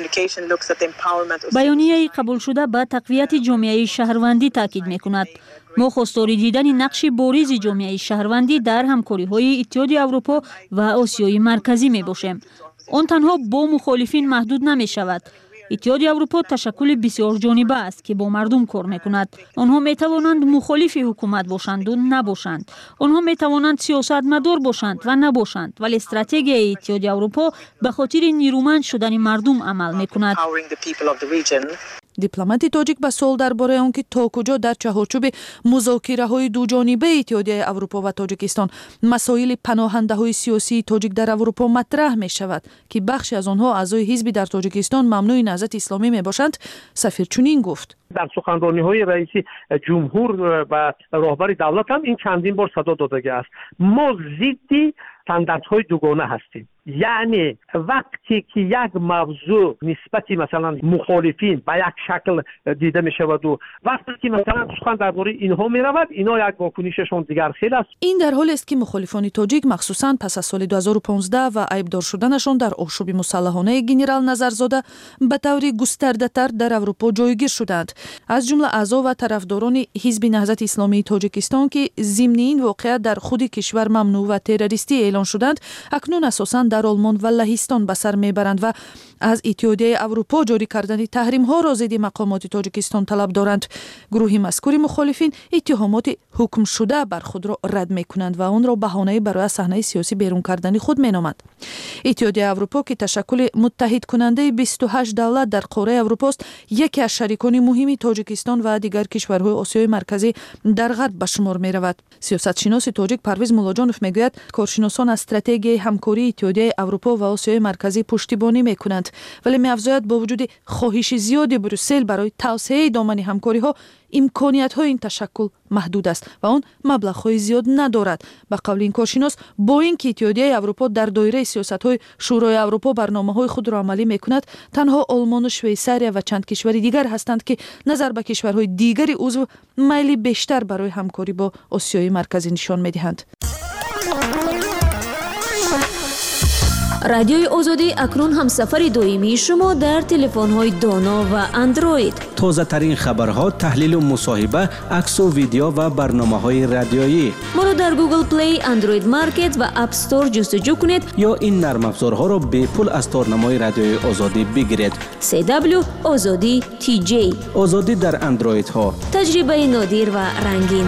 байонияи қабулшуда ба тақвияти ҷомеаи шаҳрвандӣ таъкид мекунад. мо хостори дидани нақши боризи ҷомеаи шаҳрвандӣ дар ҳамкориҳои Иттиҳоди Аврупо ва Осиёи Марказӣ мебошем. он танҳо бо мухолифин маҳдуд намешавад. иттиҳоди Аврупо ташаккули бисёрҷониба аст ки бо мардум кор мекунад. онҳо метавонанд мухолифи ҳукумат бошанду набошанд. онҳо метавонанд сиёсатмадор бошанд ва набошанд, вале стратегияи Иттиҳоди Аврупо ба хотири нирӯманд шудани мардум амал мекунад. дипломати тоҷик ба суол дар бораи он ки то куҷо дар чаҳорчӯби музокираҳои дуҷонибаи Иттиҳодияи Аврупо ва Тоҷикистон масоили паноҳандаҳои сиёсии тоҷик дар Аврупо матраҳ мешавад ки бахше аз онҳо аъзои ҳизби дар Тоҷикистон мамнӯи наҳзати исломӣ мебошанд, сафир чунин гуфт: дар суханрониҳои раиси ҷумҳур ва роҳбари давлат ҳам ин чандин бор садо додагааст. мо зидди стандартҳои дугона ҳастем. яъне вақте ки як мавзӯъ нисбати масалан мухолифин ба як шакл дида мешаваду вақте ки масалан сухан дар бораи инҳо меравад, ино як вокунишашон дигар хел аст. ин дар ҳоле аст ки мухолифони тоҷик махсусан пас аз соли 2015 ва айбдор шуданашон дар ошӯби мусаллаҳонаи генерал Назарзода ба таври густардатар дар Аврупо ҷойгир шуданд. аз ҷумла аъзо ва тарафдорони ҳизби наҳзати исломии Тоҷикистон ки зимни ин воқеа дар худи кишвар мамнӯъ ва террористӣ эълон шуданд, акнун асосан дар Олмон ва Лаҳистон ба сар мебаранд ва аз Иттиҳодияи Аврупо ҷорӣ кардани таҳримҳоро зидди мақомоти Тоҷикистон талаб доранд. гурӯҳи мазкури мухолифин иттиҳомоти ҳукмшуда бар худро рад мекунанд ва онро баҳонаи барои аз саҳнаи сиёсӣ берун кардани худ меноманд. Иттиҳодияи Аврупо ки ташаккули муттаҳидкунандаи 28 давлат дар қораи Аврупост, яке аз шарикони муҳими Тоҷикистон ва дигар кишварҳои Осиёи Марказӣ дар ғарб ба шумор меравад. сиёсатшиноси тоҷик Парвиз Муллоҷонов мегӯяд, коршиносон аз стратегияи ҳамкории Иттиҳодияи Аврупо ва Осиёи Марказӣ пуштибонӣ мекунанд, вале меафзояд бо вуҷуди хоҳиши зиёди Брюссел барои тавсеяи домани ҳамкориҳо, имкониятҳои ин ташаккул маҳдуд аст ва он маблағҳои зиёд надорад. ба қавли ин коршинос, бо ин ки Иттиҳодияи Аврупо дар доираи сиёсатҳои Шӯрои Аврупо барномаҳои худро амалӣ мекунад, танҳо Олмону Швейсария ва чанд кишвари дигар ҳастанд ки назар ба кишварҳои дигари узв майли бештар барои ҳамкорӣ бо Осиёи Марказӣ нишон медиҳанд. радиои озодӣ акнун ҳамсафари доимии шумо дар телефонҳои доно ва андроид. тозатарин хабарҳо, таҳлилу мусоҳиба, аксу видео ва барномаҳои радиоӣ. моро дар Google Play, Android Market ва App Store ҷустуҷӯ кунед ё ин нармафзорҳоро бепул аз торнамои радиои озодӣ бигиред. CW Озодӣ TJ. озодӣ дар андроидҳо. таҷрибаи нодир ва рангин.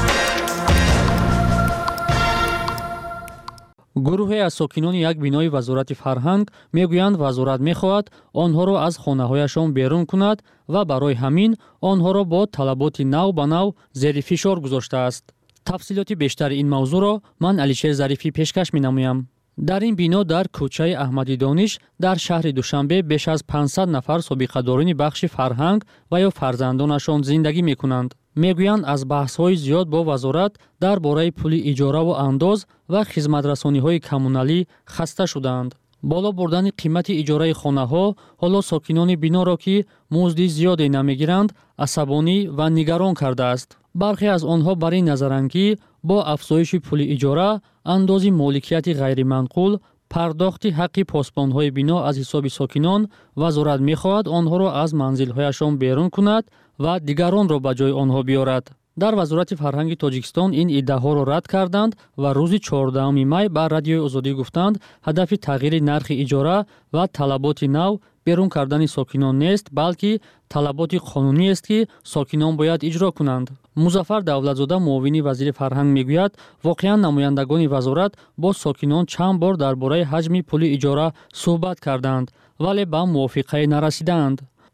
гурӯҳе аз сокинони як бинои вазорати фарҳанг мегӯянд вазорат мехоҳад онҳоро аз хонаҳояшон берун кунад ва барои ҳамин онҳоро бо талаботи нав ба нав зери фишор гузоштааст. тафсилоти бештари ин мавзӯъро ман Алишер Зарифӣ пешкаш менамоям. дар ин бино дар кӯчаи Аҳмади Дониш дар шаҳри Душанбе беш аз 500 нафар собиқадорони бахши фарҳанг ва ё фарзандонашон зиндагӣ мекунанд. мегӯянд аз баҳсҳои зиёд бо вазорат дар бораи пули иҷораву андоз ва хизматрасониҳои коммуналӣ хаста шудаанд. боло бурдани қимати иҷораи хонаҳо ҳоло сокинони биноро ки музди зиёде намегиранд асабонӣ ва нигарон кардааст. бархе аз онҳо бар ин назаранд ки бо афзоиши пули иҷора, андози моликияти ғайриманқул, пардохти ҳаққи посбонҳои бино аз ҳисоби сокинон, вазорат мехоҳад онҳоро аз манзилҳояшон берун кунад ва дигаронро ба ҷои онҳо биёрад. дар вазорати фарҳанги Тоҷикистон ин иддаҳоро рад карданд ва рӯзи 14 май ба Радиои Озодӣ гуфтанд, ҳадафи тағйири нархи иҷора ва талаботи нав берун кардани сокинон нест, балки талаботи қонуниест ки сокинон бояд иҷро кунанд. Музаффар Давлатзода, муовини вазири фарҳанг, мегӯяд, воқеан намояндагони вазорат бо сокинон чанд бор дар бораи ҳаҷми пули иҷора суҳбат карданд, вале ба мувофиқае нарасиданд.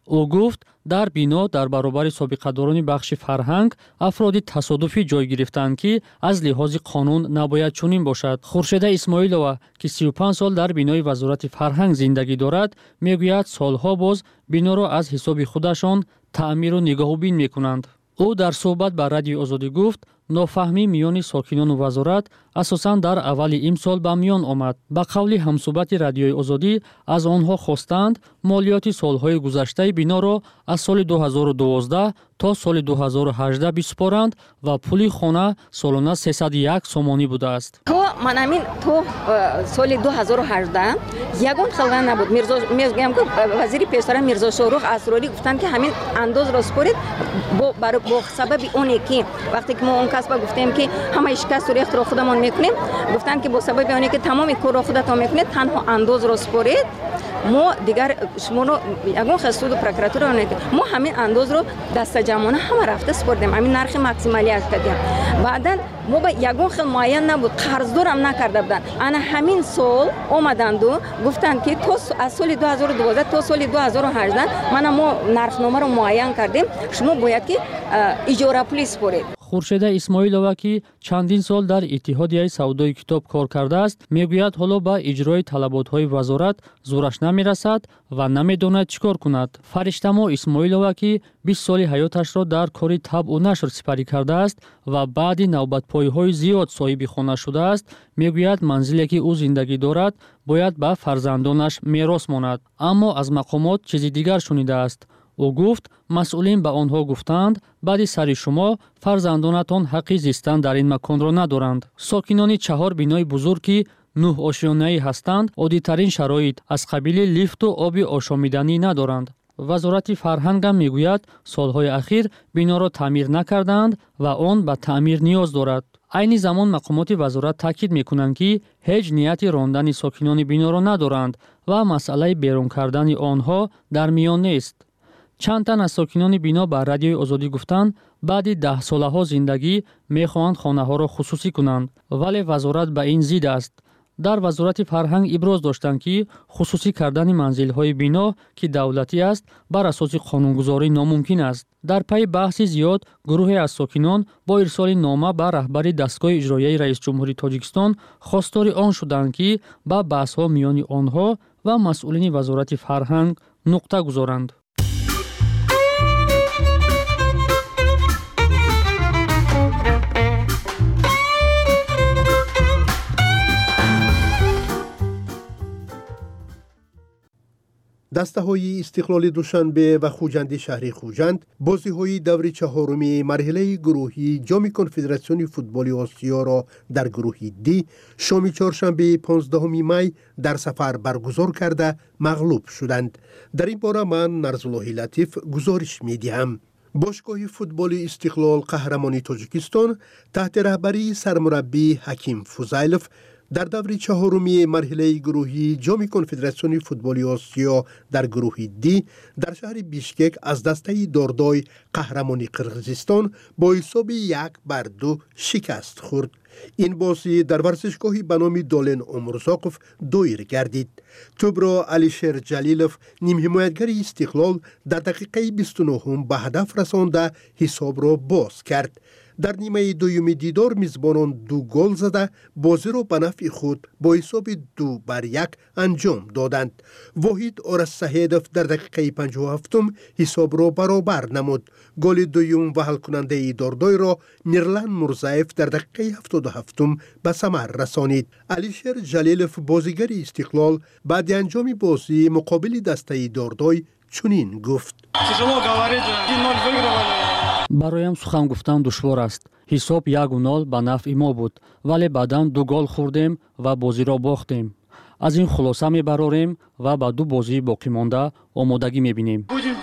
ӯ гуфт дар бино дар баробари собиқадорони бахши фарҳанг афроди тасодуфӣ ҷой гирифтанд, ки аз лиҳози қонун набояд чунин бошад. Хуршеда Исмоилова, ки 35 сол дар бинои вазорати фарҳанг зиндагӣ дорад, мегӯяд солҳо боз биноро аз ҳисоби худашон таъмиру нигоҳубин мекунанд. ӯ дар суҳбат ба Радиои Озодӣ гуфт, нофаҳмӣ миёни сокинону вазорат асосан дар аввали имсол ба миён омад. Ба қавли ҳамсӯҳбати Радиои Озодӣ, аз онҳо хостанд молиёти солҳои гузаштаи биноро аз соли 2012 то соли 2018 бисупоранд ва пули хона солона 301 сомонӣ будааст. то соли 2018 ягон хелла набуд. Мегӯям ки вазири пешсара Мирзо Шоҳрух Асрорӣ гуфтанд ки ҳамин андозро супорид бо сабаби оне ки вақте ки мо он касба гуфтем ки ҳамаи шикасту рехтро худамон мекунем, гуфтанд ки бо сабаби оне ки тамоми корро худатон мекунед, танҳо андозро супоред, мо дигар шуморо ягон хел суду прокуратура мо ҳамин андозро дастаҷамона ҳама рафта супордем, ҳамин нархи максималият кардем. Баъдан мо ба ягон хел муайян набуд, қарздорам накарда буданд. Ана ҳамин сол омаданду гуфтанд ки то аз соли 2012 то соли 2018 мана мо нархномаро муайян кардем, шумо бояд ки иҷорапулӣ супоред. Хуршеда Исмоилова, ки чандин сол дар Иттиҳодияи савдои китоб кор кардааст, мегӯяд ҳоло ба иҷрои талаботҳои вазорат зӯраш намерасад ва намедонад чӣ кор кунад. Фариштамо Исмоилова, ки 20 соли ҳаёташро дар кори табъу нашр сипарӣ кардааст ва баъди навбатпоиҳои зиёд соҳиби хона шудааст, мегӯяд манзиле ки ӯ зиндагӣ дорад бояд ба фарзандонаш мерос монад. Аммо аз мақомот чизи дигар шунидааст. ӯ гуфт, масъулин ба онҳо гуфтанд, баъди сари шумо фарзандонатон ҳаққи зистан дар ин маконро надоранд. Сокинони 4 бинои бузург, ки 9 ошёнаӣ ҳастанд, оддитарин шароит аз қабили лифту оби ошомиданӣ надоранд. вазорати фарҳангам мегӯяд, солҳои ахир биноро таъмир накарданд ва он ба таъмир ниёз дорад. айни замон мақомоти вазорат таъкид мекунанд, ки ҳеҷ нияти рондани сокинони биноро надоранд ва масъалаи берун кардани онҳо дар миён нест. чанд тан аз сокинони бино ба Радиои Озодӣ гуфтанд, баъди 10 солаҳо зиндагӣ мехоҳанд хонаҳоро хусусӣ кунанд, вале вазорат ба ин зид аст. дар вазорати фарҳанг иброз доштанд, ки хусусӣ кардани манзилҳои бино, ки давлатӣ аст, бар асоси қонунгузорӣ номумкин аст. дар пайи баҳси зиёд, гурӯҳе аз сокинон бо ирсоли нома ба раҳбари дастгоҳи иҷроияи Раисҷумҳури Тоҷикистон хостори он шуданд, ки ба баҳсҳо миёни онҳо ва масъулини вазорати фарҳанг нуқта гузоранд. дастаҳои Истиқлоли Душанбе ва Хуҷанди шаҳри Хуҷанд бозиҳои даври чаҳоруми марҳилаи гурӯҳии ҷоми Конфедератсиони футболи Осиёро дар гурӯҳи Д шоми чоршанбеи 15 май дар сафар баргузор карда мағлуб шуданд. дар ин бора ман Нарзуллоҳи Латиф гузориш медиҳам. бошгоҳи футболи Истиқлол қаҳрамони Тоҷикистон таҳти раҳбарии сармураббӣ Ҳаким Фузайлов дар даври чаҳоруми марҳилаи гурӯҳии ҷоми Конфедератсиони футболи Осиё дар гурӯҳи Д дар шаҳри Бишкек аз дастаи Дордой қаҳрамони Қирғизистон бо ҳисоби 1-2 шикаст хӯрд. ин бозӣ дар варзишгоҳи ба номи Долен Умурзоқов доир гардид. тӯбро Алишер Ҷалилов, нимҳимоятгари Истиқлол, дар дақиқаи 29 ба ҳадаф расонда ҳисобро боз кард. дар нимаи дуюми дидор мизбонон 2 гол зада бозиро ба нафъи худ бо ҳисоби 2-1 анҷом доданд. Воҳид Орассаҳедов дар дақиқаи 57 ҳисобро баробар намуд. голи дуюм ва ҳалкунандаи Дордойро Мирлан Мурзаев дар дақиқаи 77 ба самар расонид. Алишер Ҷалилов, бозигари Истиқлол, баъди анҷоми бозӣ муқобили дастаи Дордой чунин гуфт: бароям сухан гуфтан душвор аст. ҳисоб 1-0 ба нафъи мо буд, вале баъдан 2 гол хӯрдем ва бозиро бохтем. аз ин хулоса мебарорем ва ба 2 бозии боқимонда омодагӣ мебинем.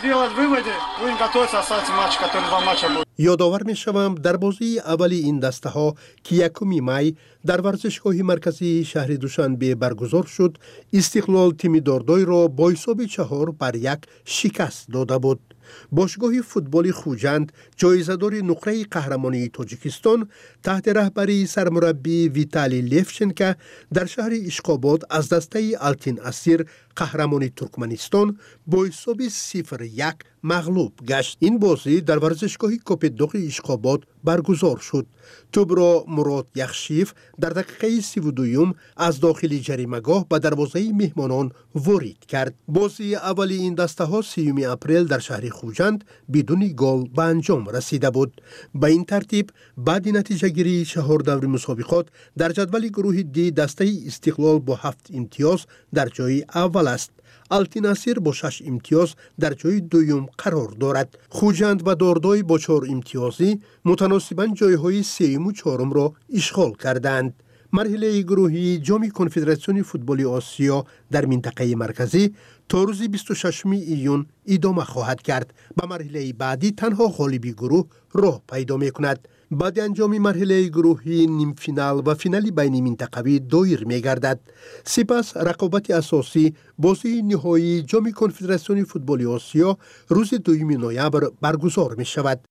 ёдовар мешавам, дар бозии аввали ин дастаҳо, ки 1 май дар варзишгоҳи марказии шаҳри Душанбе баргузор шуд, Истиқлол тими Дордойро бо ҳисоби 4-1 шикаст дода буд. باشگاه فوتبال خوجند جایزه‌دار نقره قهرمانی تاجیکستان تحت رهبری سرمربی ویتالی لفچنکو در شهر اشخاباد از دسته آلتین اسیر قهرمانی ترکمنستان با حساب 0-1 مغلوب گشت. این بازی در ورزشگاه کوپدوق اشخاباد برگزار شد. توپ را مراد یخشیف در دقیقه 32 از داخل جریمه‌گاه به دروازه مهمانان وارد کرد. بازی اولی این دسته ها 30 اپریل در شهر خوجند بدون گل به انجام رسیده بود. به این ترتیب بعد نتیجه گیری 4 دور مسابقات در جدول گروه دی دسته استقلال با 7 امتیاز در جای اول است. آلتین اسیر با 6 امتیاز در جای دوم قرار دارد. خوجند و داردای با 4 امتیازی متناسباً جایهای 3 و 4 را اشغال کردند. مرحله گروهی جام کنفدراسیون فوتبال آسیا در منطقه مرکزی تا روز 26 ایون ادامه خواهد کرد. به مرحله بعدی تنها غالب گروه راه پیدا می‌کند. بعد انجام مرحله گروهی نیم فینال و فینال بین منطقوی دایر می‌گردد. سپس رقابت اساسی بازی نهایی جام کنفدراسیون فوتبال آسیا روز 2 نوامبر برگزار می‌شود.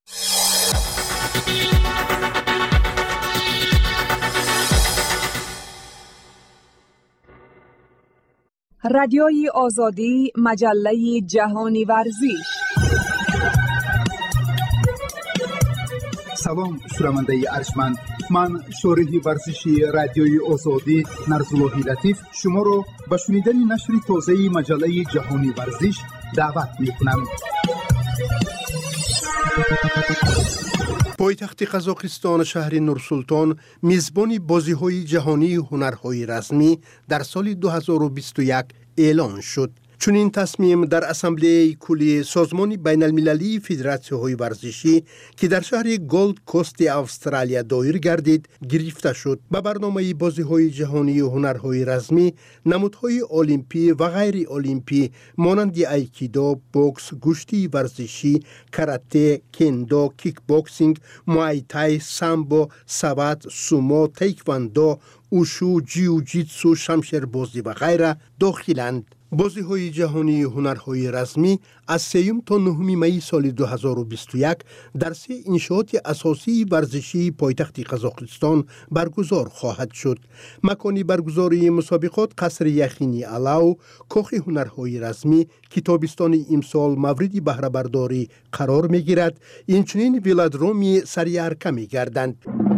رادیوی آزادی، مجله جهانی ورزش. سلام شنونده ارجمند، من شارح ورزشی رادیوی آزادی نرزالله لطیف شما را به شنیدن نشر تازه مجله جهانی ورزش دعوت می‌کنم. پایتخت قزاقستان شهر نورسولتان میزبان بازی‌های جهانی هنرهای رسمی در سال 2021 اعلان شد. چون این تصمیم در اسامبله کلی سازمان بین المللی فدراسیون‌های ورزشی که در شهر گولد کوست استرالیا دایر گردید گرفته شد. به برنامه بازی‌های جهانی هنرهای رسمی نمودهای المپی و غیر المپی مانند ایکیدو، بوکس، گشتی ورزشی، کاراته، کندو، کیک باکسینگ، موای تای، سامبو، سبات، سومو، تایکواندو، اوشو، جیوجیتسو، شمشیربازی و غیره داخلند. بازی‌های جهانی هنرهای رسمی از 3 تا 9 می سال 2021 در 3 انشاءات اساسی ورزشی پایتخت قزاقستان برگزار خواهد شد. مکان برگزاری مسابقات قصر یخینی الاو، کاخ هنرهای رسمی که تابستان امسال مورد بهره برداری قرار می‌گیرد، اینچنین ولودروم سریارکه می‌گردند.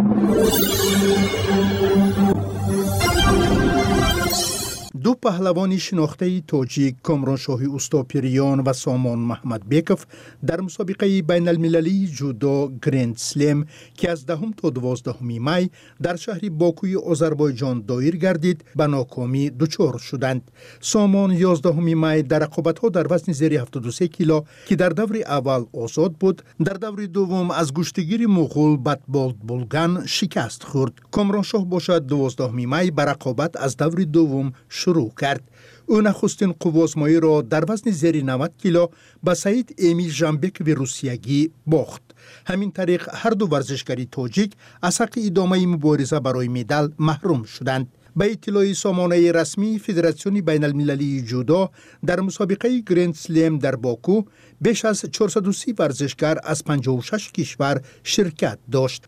دو پهلوان شناخته تاجیک کامرانشاه اوستاپیریان و سامان محمد بیکوف در مسابقه بین المللی جودو گرند سلم که از 10 تا 12 می در شهر باکوی آذربایجان دایر گردید به ناکامی دچار شدند. سامان 11 می در رقابت‌ها در وزن زیر 73 کیلو که در دور اول آزاد بود، در دور دوم از گشتگیر مغول باتبولد بولگان شکست خورد. کامرانشاه باشد 12 می به رقابت از دور دوم شروع کرد. او نخستین قوازمایی را در وزن زیر 90 کیلو به سعید امی ژامبک و روسیگی باخت. همین طریق هر دو ورزشکاری تاجیک از حق ادامه مبارزه برای مدال محروم شدند. به اطلاع سامانه رسمی فدراسیون بین المللی جودو در مسابقه گرند سلم در باکو بیش از 430 ورزشکار از 56 کشور شرکت داشت.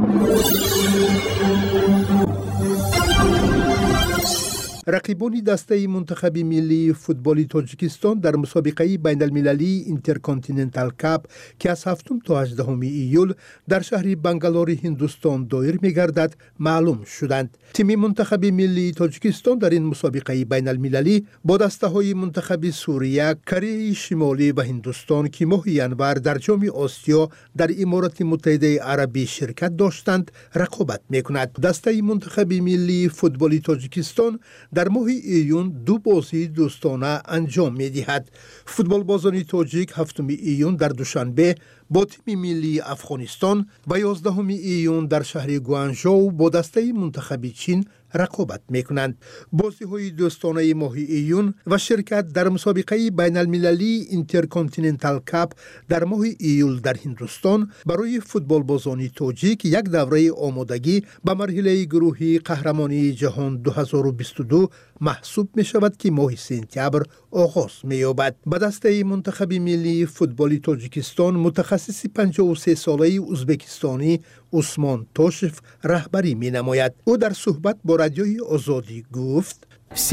رقیبان دسته منتخب ملی فوتبال تاجیکستان در مسابقه بین المللی اینترکانتیننتال کاپ که از 7 تا 18 ایول در شهر بنگالور هندوستان دایر می‌گردد معلوم شدند. تیم منتخب ملی تاجیکستان در این مسابقه بین المللی با دسته‌های منتخب سوریه، کره شمالی و هندوستان که ماه ژانویه در جام آسیا در امارات متحده عربی شرکت داشتند رقابت می‌کند. دسته منتخب ملی فوتبال تاجیکستان در ماه ایون 2 بازی دوستانه انجام می‌دهد. فوتبال بازان تاجیک 7 ایون در دوشنبه با تیم ملی افغانستان و 11 ایون در شهر گوانژو با دسته منتخب چین رقابت میکنند. بازی‌های دوستانه ماه ایون و شرکت در مسابقه بین المللی اینترکانتیننتال کاپ در ماه ایول در هندوستان برای فوتبال بازان تاجیک یک دوره آمادگی به مرحله گروهی قهرمانی جهان 2022 محسوب می شود که ماه سپتامبر آغاز می یابد. به دسته منتخب ملی فوتبال تاجیکستان متخصص 53 ساله ازبکستانی عثمان توشف رهبری می نماید. او در صحبت با رادیوی آزادی گفت: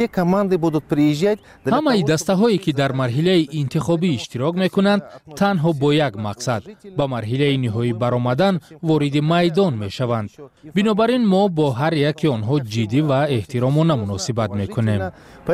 همه دسته‌هایی که در مرحله انتخابی اشتراک میکنند تنها با یک مقصد به مرحله نهایی برآمدن وارد میدان میشوند. بنابراین ما با هر یک آنها جدی و احترامانه مناسبت میکنیم.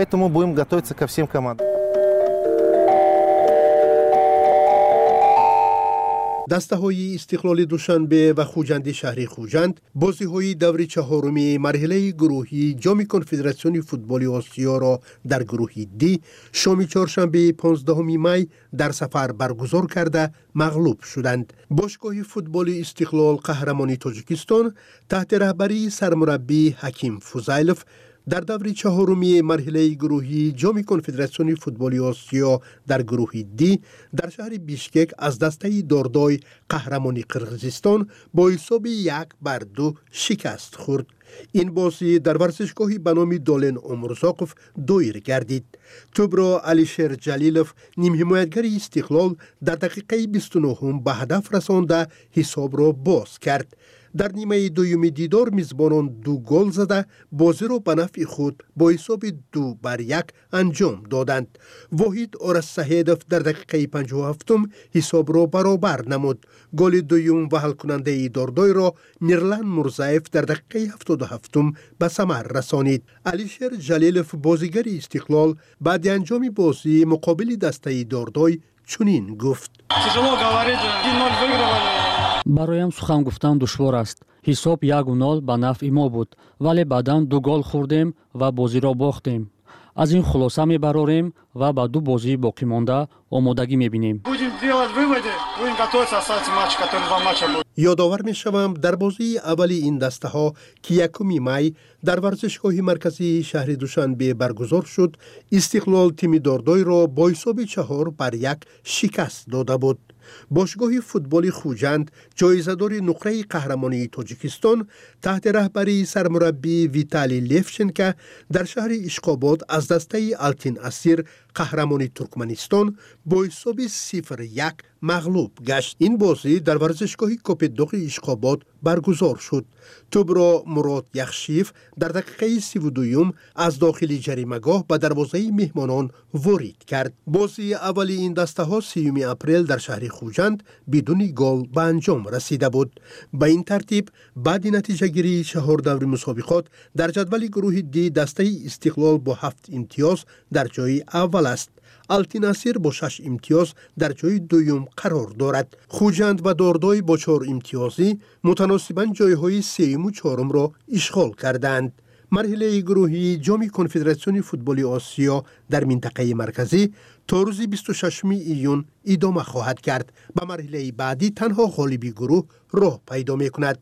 دسته های استقلال دوشنبه و خوجند شهری خوجند بازی های دور چهارمی مرحله گروهی جام کنفدراسیون فوتبال آسیا را در گروه دی شام چهارشنبه 15 می در سفر برگزار کرده مغلوب شدند. باشگاه فوتبال استقلال قهرمانی تاجیکستان تحت رهبری سرمربی حکیم فوزایلوف در دور چهارمی مرحله گروهی جام کنفدراسیون فوتبال آسیا در گروه دی در شهر بیشکک از دسته داردای قهرمانی قرقیزستان با حساب 1-2 شکست خورد. این بازی در ورزشگاهی به نام دولن عمرزاقوف دایر گردید. توپ را علیشیر جلیلوف نیم حمایتگر استقلال در دقیقه 29 به هدف رسانده حساب را باز کرد. در نیمه دوم دیدار میزبانان 2 گل زده بازی را به نفع خود با حساب 2-1 انجام دادند. واحد آرش سهیدوف در دقیقه 57 حساب را برابر نمود. گل دوم و حل کننده داردای را میرلن مرزایف در دقیقه 77 به ثمر رسانید. علیشیر جلیلوف بازیگر استقلال بعد انجام بازی مقابل دسته داردای چنین گفت: برایم سخن گفتن دشوار است. حساب 1-0 به نفع ما بود، ولی بعداً 2 گل خوردیم و بازی را باختیم. از این خلاصه میبراریم و به 2 بازی باقی مانده آمادگی میبینیم. یادآور میشوم در بازی اولی این دسته ها که 1 می در ورزشگاه مرکزی شهر دوشنبه برگزار شد، استقلال تیم داردای را با حساب 4-1 شکست داده بود. باشگاه فوتبال خوجند جایزه‌دار نقره قهرمانی تاجیکستان تحت رهبری سرمربی ویتالی لیفچنکو در شهر اشخاباد از دسته آلتین اسیر قهرمانی ترکمنستان با حساب 0-1 مغلوب گشت. این بازی در ورزشگاه کوپدوق اشخاباد برگزار شد. توپ را مراد یخشیف در دقیقه 32 از داخل جریمه‌گاه به دروازه مهمانان وارد کرد. بازی اولی این دسته ها 3 اپریل در شهر خوجند بدون گل به انجام رسیده بود. به این ترتیب بعد نتیجه گیری 4 دور مسابقات در جدول گروه دی دسته استقلال با 7 امتیاز در جای اول است. آلتین اسیر با 6 امتیاز در جای دوم قرار دارد. خوجند و داردای با 4 امتیازی متناسباً جایهای 3 و 4 را اشغال کردند. مرحله گروهی جام کنفدراسیون فوتبال آسیا در منطقه مرکزی تا روز 26 ایون ادامه خواهد کرد. به مرحله بعدی تنها غالب گروه راه پیدا می کند.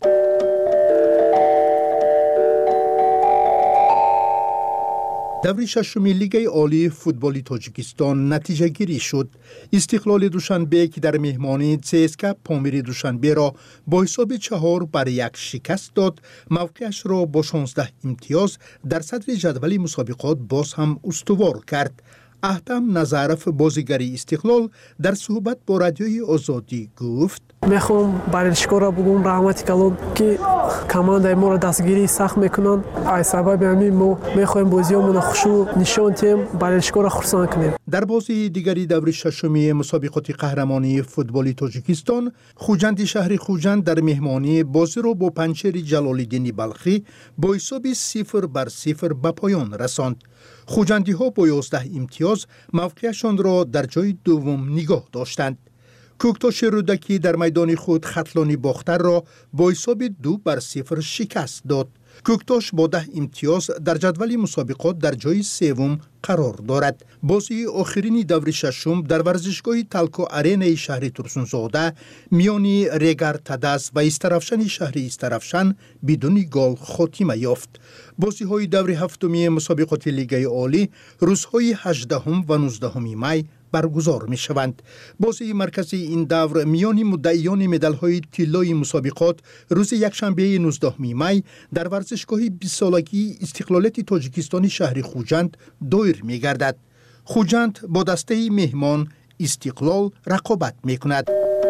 دور ششم لیگ عالی فوتبال تاجیکستان نتیجه گیری شد. استقلال دوشنبه که در مهمانی CSKA پامیر دوشنبه را با حساب 4-1 شکست داد، موقعش را با 16 امتیاز در صدر جدول مسابقات باز هم استوار کرد. احتم نظرف بازیگر استقلال در صحبت با رادیوی آزادی گفت: میخوام برایشگاه را بگم رحمت کلون که کمانده ما را دستگیری سخت میکنن. ای سبب همین ما میخوایم بازیامون خوشو نشان تیم برایشگاه را خرسان کنیم. در بازی دیگری دور ششمی مسابقات قهرمانی فوتبال تاجیکستان، خوجند شهر خوجند در مهمانی بازی را با پنچر جلال‌الدین بلخی با حساب 0-0 به پایان رساند. خوجندی ها با 11 امتیاز موقعشان را در جای دوم نگاه داشتند. کوکتاش رودکی در میدان خود خطلانی باختر را با حساب 2-0 شکست داد. کوکتاش با 10 امتیاز در جدول مسابقات در جای سوم قرار دارد. بازی آخرین دور ششم در ورزشگاه تالکو آرینای شهر ترسونزاده میان ریگر تدس و استرافشن شهر استرافشن بدون گل خاتمه یافت. بازی های دور هفتمی مسابقات لیگ عالی روزهای 18 و 19 می برگزار می شوند. بازی مرکزی این دور میان مدعیان مدال های طلای مسابقات روز یکشنبه 19 می در ورزشگاه 20 سالگی استقلالیت تاجیکستان شهر خوجند دایر می گردد. خوجند با دسته مهمان استقلال رقابت می کند.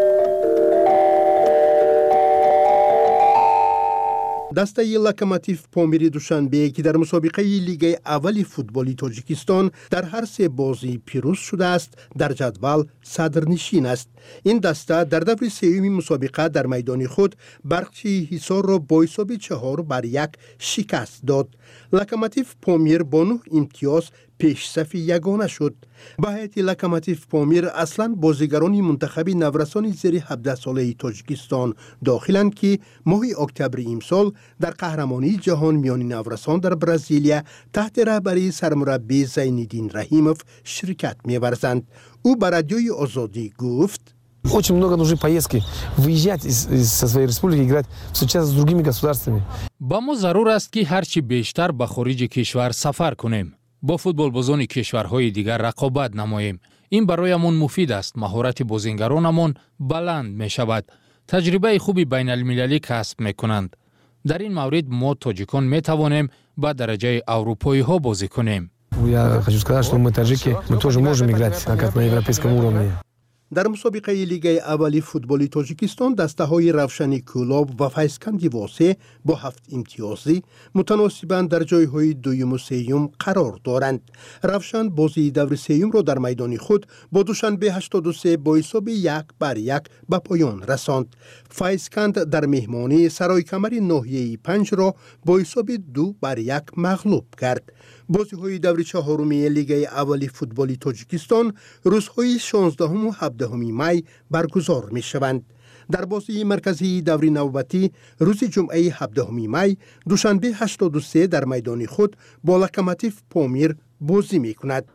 دسته لوکوموتیو پامیر دوشنبه که در مسابقه لیگ اول فوتبالی تاجیکستان در هر سه بازی پیروز شده است در جدول صدرنشین است. این دسته در دور سوم مسابقه در میدان خود برقچی حصار را با حساب 4-1 شکست داد. لوکوموتیو پامیر با 9 امتیاز پیش صف یگانه شد. با هیئت لوکوموتیو پامیر اصلا بازیگران منتخب نورسان زیر 17 ساله تاجیکستان داخلند که ماه اکتبر امسال در قهرمانی جهان میان نورسان در برزیلیا تحت رهبری سرمربی زینالدین رحیموف شرکت می‌ورزند. او به رادیوی آزادی گفت: Очень много нужны поездки, выезжать со своей республики, играть, встречаться с другими государствами. با ما ضرور است که هرچی بیشتر به خارج کشور سفر کنیم. با فوتبالبازان کشورهای دیگر رقابت نماییم. این برایمان مفید است. مهارت بازیگرانمان بلند می شود. تجربه خوبی بین المللی کسب می کنند. در این مورد ما تاجیکان می توانیم به درجه اروپایی ها بازی کنیم. Я хочу сказать, что мы таджики, мы тоже можем играть как на европейском уровне. در مسابقه لیگ اولی فوتبالی تاجیکستان دسته های روشن کولاب و فیسکندی واسه با 7 امتیازی متناسباً در جای های دوم و سوم قرار دارند. روشن بازی دور سوم را در میدان خود با دوشنبه 83 با حساب 1-1 به پایان رساند. فیسکند در مهمانی سرای کمر ناحیه 5 را با حساب 2-1 مغلوب کرد. بازی های دور چهارمی لیگ اولی فوتبالی تاجیکستان روزهای 16 و 17 می برگزار می شوند. در بازی مرکزی دور نوبتی روز جمعه 17 می دوشنبه 83 در میدان خود با لوکوموتیو پامیر بازی می کند.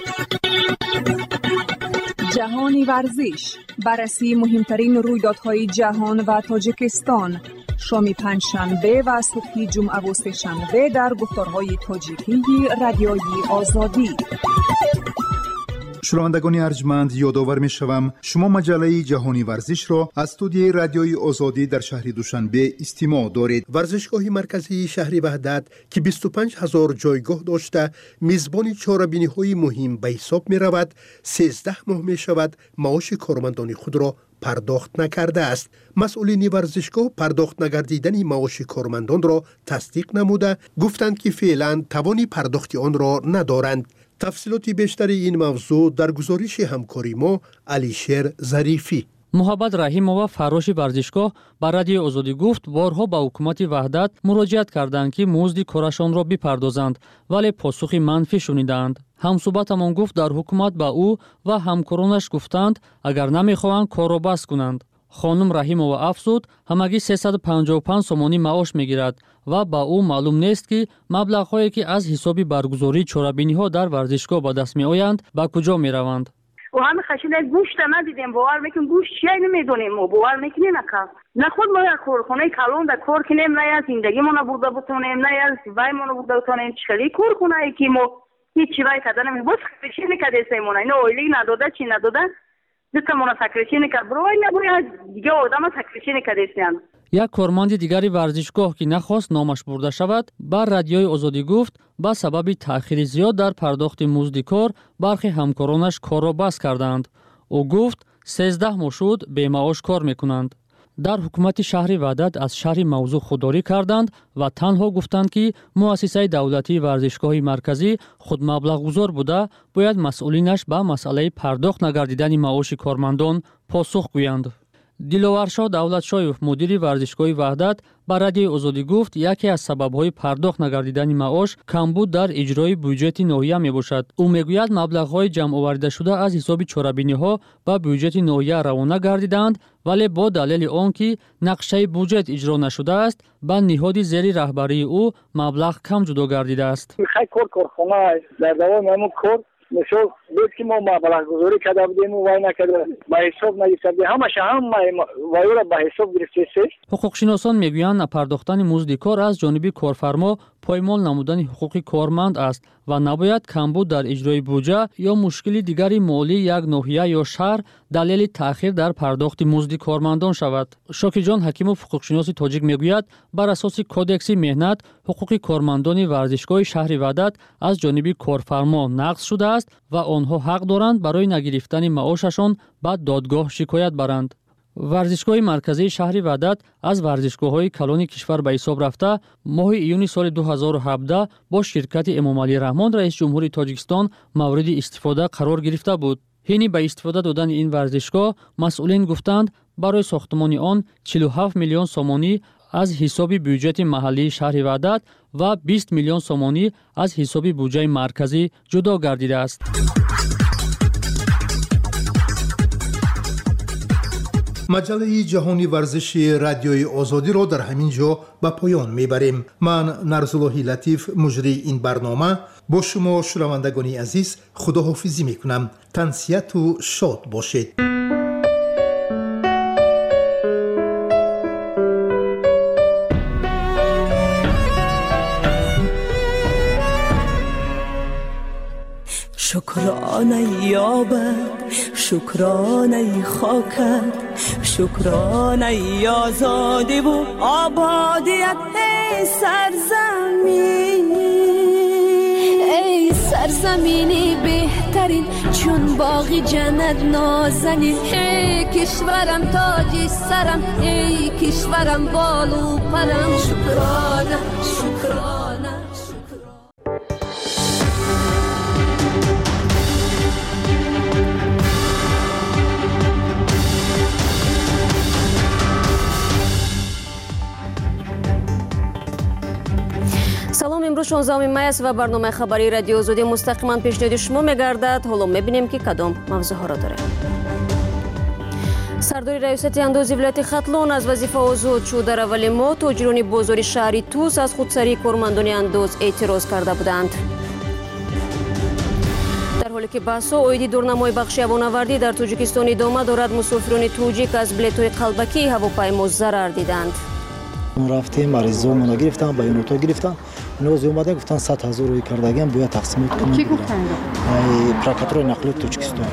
جهانی ورزش، بررسی مهمترین رویدادهای جهان و تاجیکستان، شام پنجشنبه و صبح جمعه و سه‌شنبه در گفتارهای تاجیکی رادیوی آزادی. شنوندگان ارجمند، یادآور می‌شوم شما مجله جهانی ورزش را از استودیوی رادیوی آزادی در شهر دوشنبه استماع دارید. ورزشگاه مرکزی شهر وحدت که 25,000 جایگاه داشته میزبان چهاربینی‌های مهم به حساب می‌رود، 13 ماه می‌شود معاش کارمندان خود را پرداخت نکرده است. مسئولین ورزشگاه پرداخت نگردیدن معاش کارمندان را تصدیق نموده گفتند که فعلا توان پرداخت آن را ندارند. تفصیلات بیشتر این موضوع در گزارش همکاری ما علیشیر ظریفی. محمد رحیمова фароши варзишгоҳ ба радиои озодӣ гуфт борҳо ба ҳукумати ваҳдат муроҷиат карданд ки музди корашонро бипардозанд, вале посухи манфӣ шунидаанд. ҳамсӯҳбатамон гуфт дар ҳукумат ба ӯ ва ҳамкоронаш гуфтанд агар намехоҳанд корро бас кунанд. хонум раҳимова афзуд ҳамагӣ 355 сомонӣ маош мегирад ва ба ӯ маълум нест ки маблағҳое ки аз ҳисоби баргузории чорабиниҳо дар варзишгоҳ ба даст меоянд ба куҷо мераванд. و همه خشنه گوشت ندیدیم باور میکنیم گوشت چیه نمیدونیم ما باور میکنیم نه خود ما در کارخانه کلون در کار کنیم نه از زندگی ما برده بتونیم نه از وای ما برده بتونیم چخلی کارخانه ای که ما هیچ چیزی کردن نمیدونیم بس خشی نکرده سیمونه اینا اویلی نداده چی نداده دیگه ما سکرشی نکرد برای نبوی از دیگه آدم سکرشی نکرده سیان. یک کارمند دیگری ورزشگاه که نخواست نامش برده شود بر رادیوی آزادی گفت با سبب تأخیر زیاد در پرداخت مزد کار برخی همکارانش کار را بس کردند. او گفت 13 ماه شد به معاش کار میکنند. در حکومت شهر وحدت از شرح موضوع خودداری کردند و تنها گفتند که مؤسسه دولتی ورزشگاه مرکزی خود مبلغ گذار بوده باید مسئولینش به مسئله پرداخت نگردیدن معاش کارمندان پاسخ گویند. диловаршоҳ давлатшоев мудири варзишгоҳи ваҳдат ба радиои озодӣ гуфт, яке аз сабабҳои пардохт нагардидани маош камбуд дар иҷрои бюҷети ноҳия мебошад. ӯ мегӯяд маблағҳои ҷамъовардашуда аз ҳисоби чорабиниҳо ба бюҷети ноҳия равона гардиданд, вале бо далели он ки нақшаи бюҷет иҷро нашудааст, ба ниҳоди зери раҳбарии ӯ маблағ кам ҷудо гардидааст. корхона дар давоми ҳамун кор мисол буд ки мо маблағгузорӣ карда будем вай накарда ба ҳисоб нагирифта ҳамаша вайро ба ҳисоб гирифтест. ҳуқуқшиносон мегӯянд напардохтани музди кор аз ҷониби корфармо поймол намудани ҳуқуқи корманд аст ва набояд камбуд дар иҷрои буҷа ё мушкили дигари молии як ноҳия ё шаҳр далели таъхир дар пардохти музди кормандон шавад. Шокирҷон Ҳакимов, ҳуқуқшиноси тоҷик, мегӯяд, бар асоси кодекси меҳнат ҳуқуқи кормандони варзишгоҳи шаҳри Ваҳдат аз ҷониби корфармо нақз шудааст ва онҳо ҳақ доранд барои нагирифтани маошашон ба додгоҳ шикоят баранд. варзишгоҳи марказии шаҳри Ваҳдат аз варзишгоҳҳои калони кишвар ба ҳисоб рафта моҳи июни соли 2017 бо ширкати Эмомалӣ Раҳмон раис ҷумҳури Тоҷикистон мавриди истифода қарор гирифта буд. ҳини ба истифода додани ин варзишгоҳ масъулин гуфтанд, барои сохтмони он 47 миллион сомонӣ аз ҳисоби бюҷети маҳаллии шаҳри Ваҳдат ва 20 миллион сомонӣ аз ҳисоби буҷаи марказӣ ҷудо гардидааст. маҷалаи ҷаҳони варзиши радиои озодиро дар ҳамин ҷо ба поён мебарем. ман Нарзуллоҳи Латиф, муҷрии ин барнома, бо шумо шунавандагони азиз худоҳофизӣ мекунам. тансияту шод бошед. شکرانه یابد شکرانه خاکت شکرانه آزادی و آبادیت ای سرزمین ای سرزمینی بهترین چون باغی جنت نازنین ای کشورم تاج سرم ای کشورم بالو پرم شکرانه شکرانه салом, имрӯз 16 май аст ва барномаи хабари радиои озодӣ мустақиман пешниҳоди шумо мегардад. ҳоло мебинем ки кадом мавзӯъҳоро дорем. сардори раёсати андози вилояти хатлон аз вазифа озод шуд. дар аввали моҳ тоҷирони бозори шаҳри Тус аз худсарии кормандони андоз эътироз карда буданд. дар ҳоле ки баҳсҳо оиди дурнамои бахши авонавардӣ дар Тоҷикистон идома дорад, мусофирони тоҷик аз билетҳои қалбакии ҳавопаймо зарар диданд. рафтем аризаомона гирифтан, баёнотҳо гирифтан, инҳо омадан гуфтан 100 000 рӯи кардагиам бояд тақсимот кунам. Ки гуфтанд? Прокуратураи нақлиёти Тоҷикистон.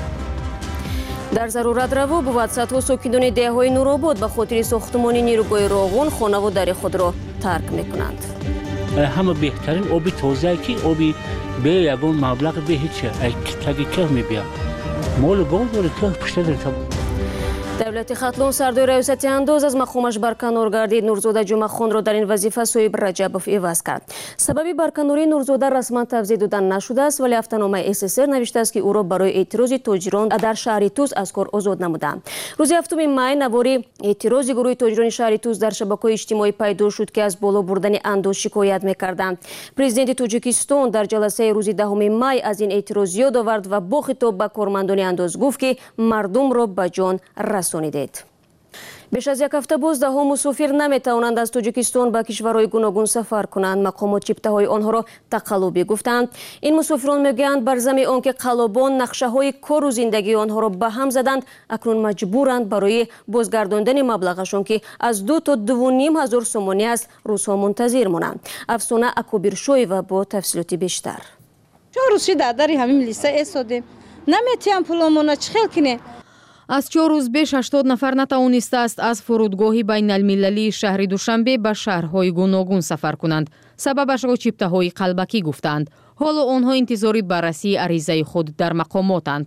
дар заруратраво бувад садҳо сокинони деҳаҳои Нуробод ба хотири сохтмони нирӯгоҳи Роғун хонаву дари худро тарк мекунанд. ҳама беҳтарин оби тозае ки оби бе ягон маблағ бе ҳеҷ таги кӯҳ мебиям. Молу гов дори кӯҳ пушта дори таб. давлати хатлон сардори раёсати андоз аз мақомаш барканор гардид. Нурзода Ҷумъахонро дар ин вазифа Соиб Раҷабов иваз кард. сабаби барканории Нурзода расман тавзеҳ додан нашудааст, вале ҳафтаномаи СССР навиштааст ки ӯро барои эътирози тоҷирон дар шаҳри Тус аз кор озод намуданд. рӯзи 7 май навори эътирози гурӯҳи тоҷирони шаҳри Тус дар шабакаҳои иҷтимоӣ пайдо шуд ки аз боло бурдани андоз шикоят мекарданд. Президенти Тоҷикистон дар ҷаласаи рӯзи 10 май аз ин эътироз ёд овард ва бо хитоб ба кормандони андоз гуфт ки мардумро ба ҷон расонидед. беш аз як ҳафта боз даҳо мусофир наметавонанд аз Тоҷикистон ба кишварҳои гуногун сафар кунанд. Мақомот чиптаҳои онҳоро тақаллубӣ гуфтанд. ин мусофирон мегӯянд бар замми он ки қаллобон нақшаҳои кору зиндагии онҳоро ба ҳам заданд, акнун маҷбуранд барои бозгардондани маблағашон ки аз 2 то 2.5 ҳазор сомонӣ аст рӯзҳо мунтазир монанд. Афсона Акобиршоева бо тафсилоти бештар. чорӯзши дар дари ҳамин милиса эстодем, наметиям пуломона чихел кинем. аз 4 рӯз беш 80 нафар натавонистааст аз фурудгоҳи байналмилалии шаҳри Душанбе ба шаҳрҳои гуногун сафар кунанд. Сабабашро чиптаҳои қалбакӣ гуфтанд. ҳоло онҳо интизори баррасии аризаи худ дар мақомотанд.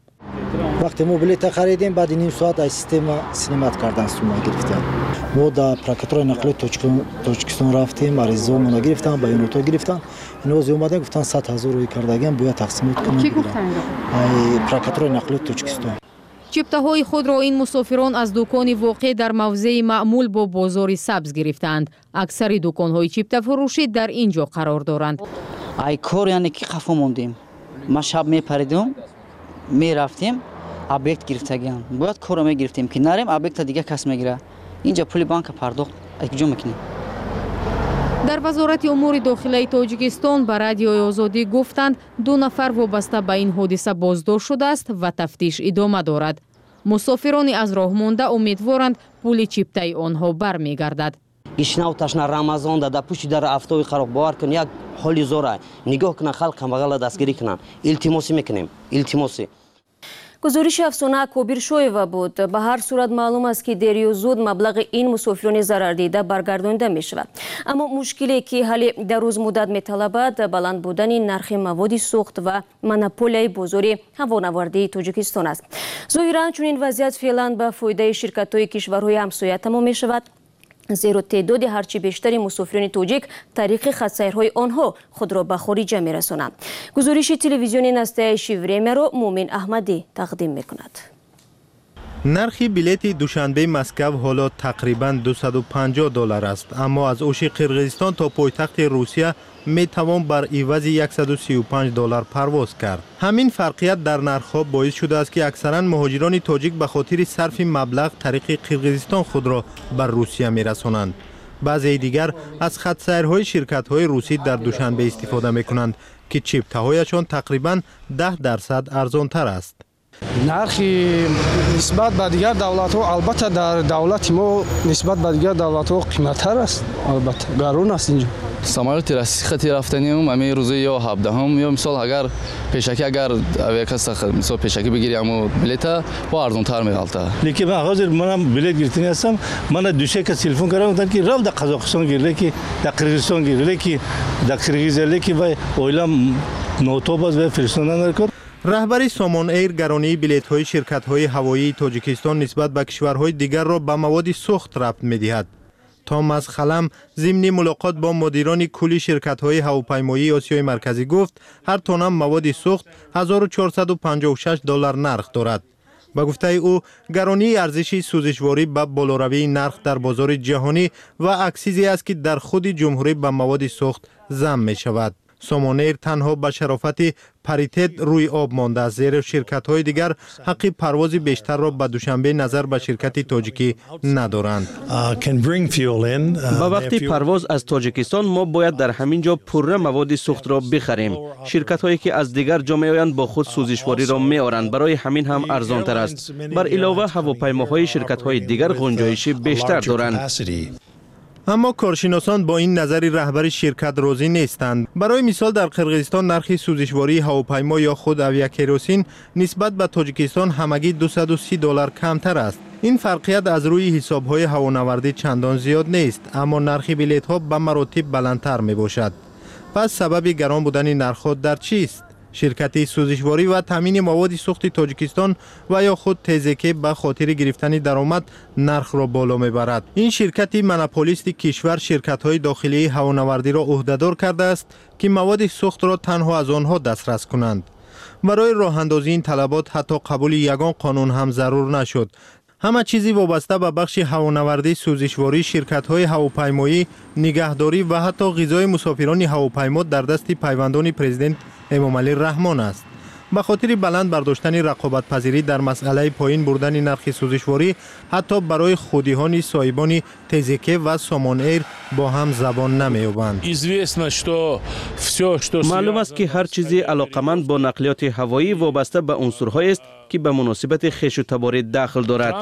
вақте мо билета харидем, баъди ним соат аз система снимат кардан сума гирифтем. мо дар прокуратураи нақлиёти Тоҷикистон рафтем, аризаомона гирифтан, баёнотҳо гирифтан, инҳо омадан гуфтан 100 000 рӯи кардагиам бояд тақсимот кунам. Ки гуфтанд? Прокуратураи нақлиёти Тоҷикистон. чиптаҳои худро ин мусофирон аз дукони воқеъ дар мавзеи маъмул бо бозори сабз гирифтанд. аксари дуконҳои чиптафурӯшӣ дар ин ҷо қарор доранд. ай кор яъне ки хафо мондем. ма шаб мепаридем, мерафтем, объект гирифтагиам. бояд корро мегирифтем ки нарем объекта дига кас мегира. инҷа пули банка пардохт куҷо мекунем? дар вазорати умури дохилаи тоҷикистон ба радиои озодӣ гуфтанд 2 нафар вобаста ба ин ҳодиса боздошт шудааст ва тафтиш идома дорад. мусофирони аз роҳ монда умедворанд пули чиптаи онҳо бармегардад. гишнав ташна рамазон да пушти дар автои қароқ бовар кун як ҳоли зора нигоҳ кунан халқ камбағала дастгирӣ кунан. илтимосӣ мекунем, илтимосӣ. гузориши афсона Кобир Шоева буд. ба ҳар сурат маълум аст ки дерию зуд маблағи ин мусофирони зарардида баргардонида мешавад. аммо мушкиле ки ҳалли дароз муддат металабад баланд будани нархи маводи сӯхт ва монополияи бозори ҳавонавардии Тоҷикистон аст. зоҳиран чунин вазъият феълан ба фоидаи ширкатҳои кишварҳои ҳамсоя тамом мешавад, зеро теъдоди ҳарчи бештари мусофирони тоҷик тариқи хатсайрҳои онҳо худро ба хориҷа мерасонанд. гузориши телевизиони настоящи времяро Мумин Аҳмадӣ тақдим мекунад. нархи билети душанбеи Москав ҳоло тақрибан $250 аст, аммо аз ӯши Қирғизистон то пойтахти Русия метавон бар ивази $135 парвоз кард. ҳамин фарқият дар нархҳо боис шудааст ки аксаран муҳоҷирони тоҷик ба хотири сарфи маблағ тариқи Қирғизистон худро бар Русия мерасонанд. баъзеи дигар аз хатсайрҳои ширкатҳои русӣ дар душанбе истифода мекунанд ки чиптаҳояшон тақрибан 10% арзонтар аст. нархи нисбат ба дигар давлатҳо албатта дар давлати мо нисбат ба дигар давлатҳо қиматтар аст, албатта гарон аст инҷо. самолети хати рафтаним ами рӯзи ё 17 ё мисол агар пешакӣ агар авиакаса мисол пешакӣ бигири аммо билета бо арзонтар меғалта. лекин ман ҳозир манам билет гирифтани ҳастам. мана душека телефон кардам гуфтам ки рав да Қазоқистон гир, леки да Қирғизистон гир, леки да Қирғизия, леки вай оилам нотоб аст вай фиристонда накор. раҳбари Somon Air гаронии билетҳои ширкатҳои ҳавоии Тоҷикистон нисбат ба кишварҳои дигарро ба маводи сӯхт рабт медиҳад. Томас Халам зимни мулоқот бо мудирони кулли ширкатҳои ҳавопаймоии Осиёи Марказӣ гуфт, ҳар тонна маводи сӯхт $1456 нарх дорад. ба гуфтаи ӯ, гаронии арзиши сӯзишворӣ ба болоравии нарх дар бозори ҷаҳонӣ ва аксизе аст ки дар худи ҷумҳурӣ ба маводи сӯхт зам мешавад. Somon Air танҳо ба шарофати паритет рӯи об мондааст, зеро ширкатҳои дигар ҳаққи парвози бештарро ба душанбе назар ба ширкати тоҷикӣ надоранд. ба вақти парвоз аз Тоҷикистон мо бояд дар ҳамин ҷо пурра маводи сӯхтро бихарем. ширкатҳое ки аз дигар ҷо меоянд бо худ сӯзишвориро меоранд, барои ҳамин ҳам арзонтар аст. бар илова ҳавопаймоҳои ширкатҳои дигар ғунҷоиши бештар доранд. аммо коршиносон бо ин назари раҳбари ширкат розӣ нестанд. барои мисол дар Қирғизистон нархи сӯзишвории ҳавопаймо ё худ авиакеросин нисбат ба Тоҷикистон ҳамагӣ $230 камтар аст. ин фарқият аз рӯи ҳисобҳои ҳавонавардӣ чандон зиёд нест, аммо нархи билетҳо ба маротиб баландтар мебошад. пас сабаби гарон будани нархҳо дар чист? ширкати сӯзишворӣ ва таъмини маводи сӯхти Тоҷикистон ва ё худ ТЗК ба хотири гирифтани даромад нархро боло мебарад. ин ширкати монополисти кишвар ширкатҳои дохилии ҳавонавардиро ӯҳдадор кардааст ки маводи сӯхтро танҳо аз онҳо дастрас кунанд. барои роҳандозии ин талабот ҳатто қабули ягон қонун ҳам зарур нашуд. ҳама чизи вобаста ба бахши ҳавонавардӣ, сӯзишворӣ, ширкатҳои ҳавопаймоӣ, нигаҳдорӣ ва ҳатто ғизои мусофирони ҳавопаймо дар дасти пайвандони президент Эмомалӣ Раҳмон аст. ба хотири баланд бардоштани рақобатпазирӣ дар масъалаи поин бурдани нархи сӯзишворӣ, ҳатто барои худиҳони соҳибони ТЗК ва Somon Air бо ҳам забон намеёбанд. маълум аст ки ҳар чизи алоқаманд бо нақлиёти ҳавоӣ вобаста ба унсурҳоест ки ба муносибати хешу таборӣ дахл дорад.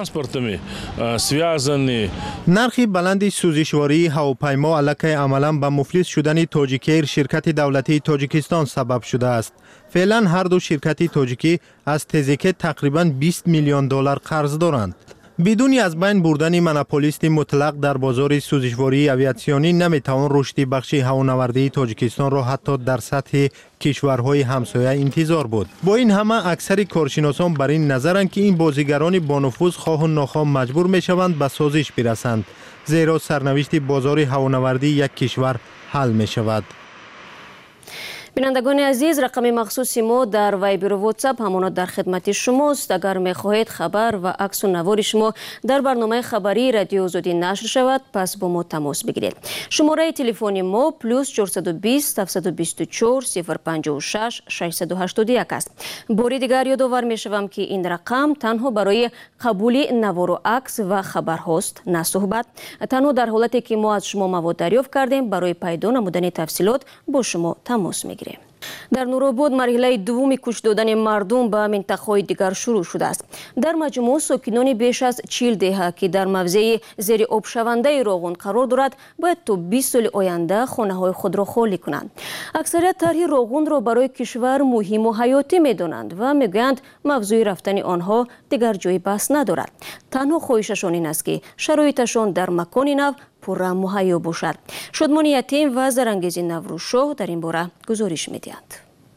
нархи баланди сӯзишвории ҳавопаймо аллакай амалан ба муфлис шудани Тоҷикейр, ширкати давлатии Тоҷикистон сабаб шудааст. феълан ҳар ду ширкати тоҷикӣ аз ТЗК тақрибан $20 миллион қарз доранд. бидуни аз байн бурдани монополисти мутлақ дар бозори сӯзишвории авиатсионӣ наметавон рушди бахши ҳавонавардии Тоҷикистонро ҳатто дар сатҳи кишварҳои ҳамсоя интизор буд. бо ин ҳама аксари коршиносон бар ин назаранд ки ин бозигарони бонуфуз хоҳу нохоҳ маҷбур мешаванд ба созиш бирасанд, зеро сарнавишти бозори ҳавонавардии як кишвар ҳал мешавад. بینندگان عزیز، رقم مخصوصی ما در وایبر و واتساپ همانا در خدمت شماست. اگر میخواهید خبر و عکس و نوار شما در برنامه خبری رادیو آزادی نشر شود، پس با ما تماس بگیرید. شماره تلفن ما +420 724 056 681 است. باری دیگر یادآور میشوم که این رقم تنها برای قبول نوار و عکس و خبر هاست، نه صحبت. تنها در حالتی که ما از شما مواد دریافت کردیم برای پیدا نمودن تفصیلات با شما تماس میگیریم. در نورآباد مرحله دوم کش دادن مردم به منطقه‌های دیگر شروع شده است. در مجموع ساکنان بیش از 40 دهه که در موضع زیر آب شونده روغن قرار دارد باید تا 20 سال آینده خانه‌های خود را خالی کنند. اکثریت طرح روغن را برای کشور مهم و حیاتی می‌دانند و می‌گویند موضوع رفتن آنها دیگر جای بحث ندارد. تنها خواهششان این است که شرایطشان در مکان نو پورا مهیا باشد. شادمان یتیم و زرانگیز نوروز شاه در این باره گزارش می‌دهند.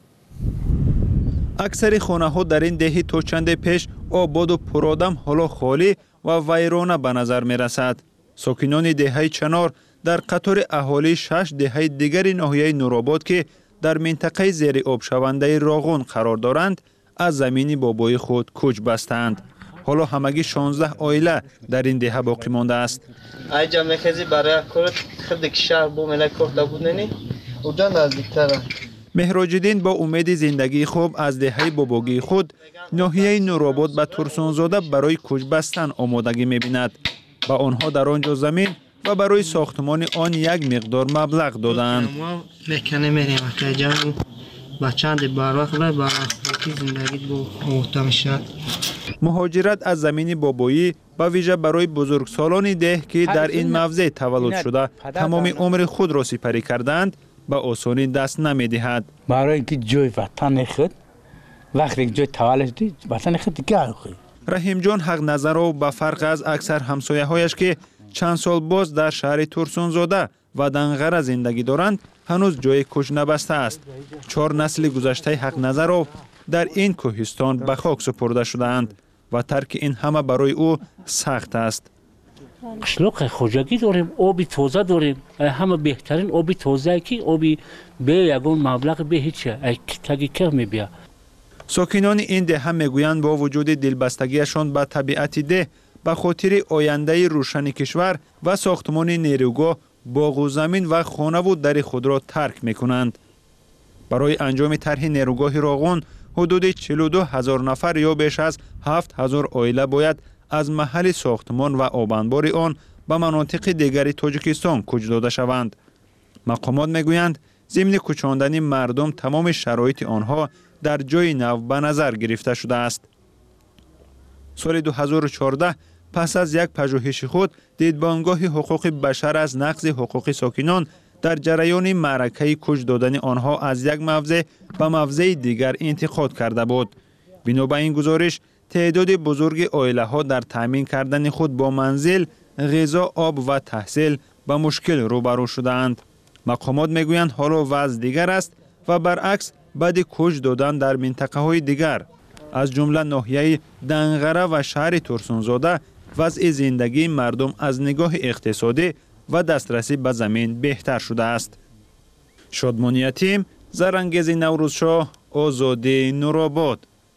اکثر خانه‌ها در این دهه تا چند پیش آباد و پرآدم حالا خالی و ویرانه به نظر می‌رسد. ساکنان دهه چنار در قطار اهالی 6 دهه دیگر ناحیه نورآباد که در منطقه زیر آب شونده روغن قرار دارند، از زمین بابای خود کوچ بستند. حالا همگی 16 عائله در این دهه باقی مانده است. اینجا می‌خوای برای کار خود کشور با ملک کرده بودنی اونجا نزدیک‌تره. مهراج‌الدین با امید زندگی خوب از دهه باباگی خود ناحیه نورآباد به ترسانزاده برای کوچ بستن آمادگی می‌بیند. با آنها در آنجا زمین و برای ساختمان آن یک مقدار مبلغ دادند. می‌کنه میریم که بچه‌اند باروخ و باروخی زندگی با اوتا میشه. مهاجرت از زمین بابایی به ویژه برای بزرگسالان ده که در این موضع تولد شده تمام عمر خود را سپری کردند به آسانی دست نمی‌دهد. برای اینکه جای وطن خود وقتی جای تولد دید وطن خود دیگر خود. رحیم جان حق نظر را به فرق از اکثر همسایه‌هایش که چند سال باز در شهر ترسانزاده و دنغره زندگی دارند هنوز جای کوچ نبسته است. 4 نسل گذشته حق نظر را در این کوهستان به خاک سپرده شدند و ترک این همه برای او سخت است. قشلاق خوجگی داریم، آبی تازه داریم، همه بهترین آبی تازه که آبی به یگان مبلغ به هیچ تگی که میبیا. ساکنان این ده میگویند با وجود دلبستگیشان به طبیعت ده به خاطر آینده روشن کشور و ساختمان نیروگاه باغ و زمین و خانه و در خود را ترک میکنند. برای انجام طرح نیروگاه روغن حدود 42,000 نفر یا بیش از 7,000 عائله باید از محل ساختمان و آبانبار آن به مناطق دیگر تاجیکستان کوچ داده شوند. مقامات میگویند ضمن کوچاندن مردم تمام شرایط آنها در جای نو به نظر گرفته شده است. سال 2014 پس از یک پژوهش خود دیدبانگاه حقوق بشر از نقض حقوق ساکنان در جریان معرکه کوچ دادن آنها از یک موضع به موضع دیگر انتقاد کرده بود. بنا به این گزارش تعداد بزرگ عائله ها در تامین کردن خود با منزل، غذا، آب و تحصیل به مشکل روبرو شدند. مقامات میگویند حالا وضع دیگر است و برعکس بعد کوچ دادن در منطقه های دیگر از جمله ناحیه دنغره و شهر ترسانزاده وضع زندگی مردم از نگاه اقتصادی و دسترسی به زمین بهتر شده است. شادمان یتیم، زرانگیز نوروز شاه، آزادی نورآباد.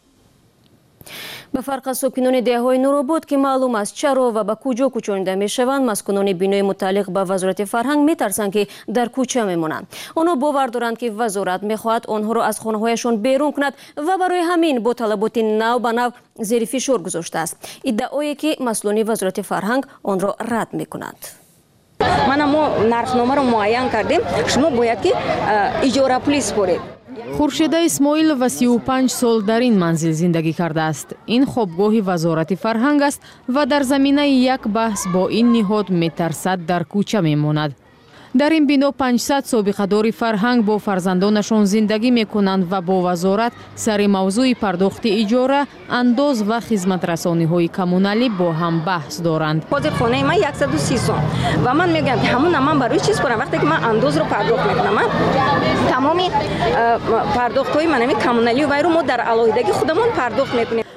به فرق از ساکنان دهه‌های نورآباد که معلوم است چرا و به کجا کوچانیده میشوند، مسکونان بینای متعلق به وزارت فرهنگ میترسند که در کوچه میمانند. آنها باور دارند که وزارت میخواهد آنها را از خانه‌هایشان بیرون کند و برای همین با طلبات نو به نو زیر فشار گذاشته است. ادعایی که مسئولان وزارت فرهنگ آن را رد میکنند. ما نرخنامه را معین کردیم، شما باید که اجاره پول سپارید. خورشیده اسماعیل و 35 سال در این منزل زندگی کرده است. این خوابگاه وزارت فرهنگ است و در زمینه یک بحث با این نهاد میترسد در کوچه میماند. در این بنا 500 سابقه‌دار فرهنگ با فرزندانشان زندگی میکنند و با وزارت سر موضوع پرداخت اجاره، انداز و خدمت رسانی های کمونالی با هم بحث دارند. حاضر خانه من 130 سال و من میگم که همون من برای چیز کنم وقتی که من انداز رو پرداخت میکنم، من تمام پرداخت های من کمونالی و غیره ما در علایدگی خودمون پرداخت میکنیم.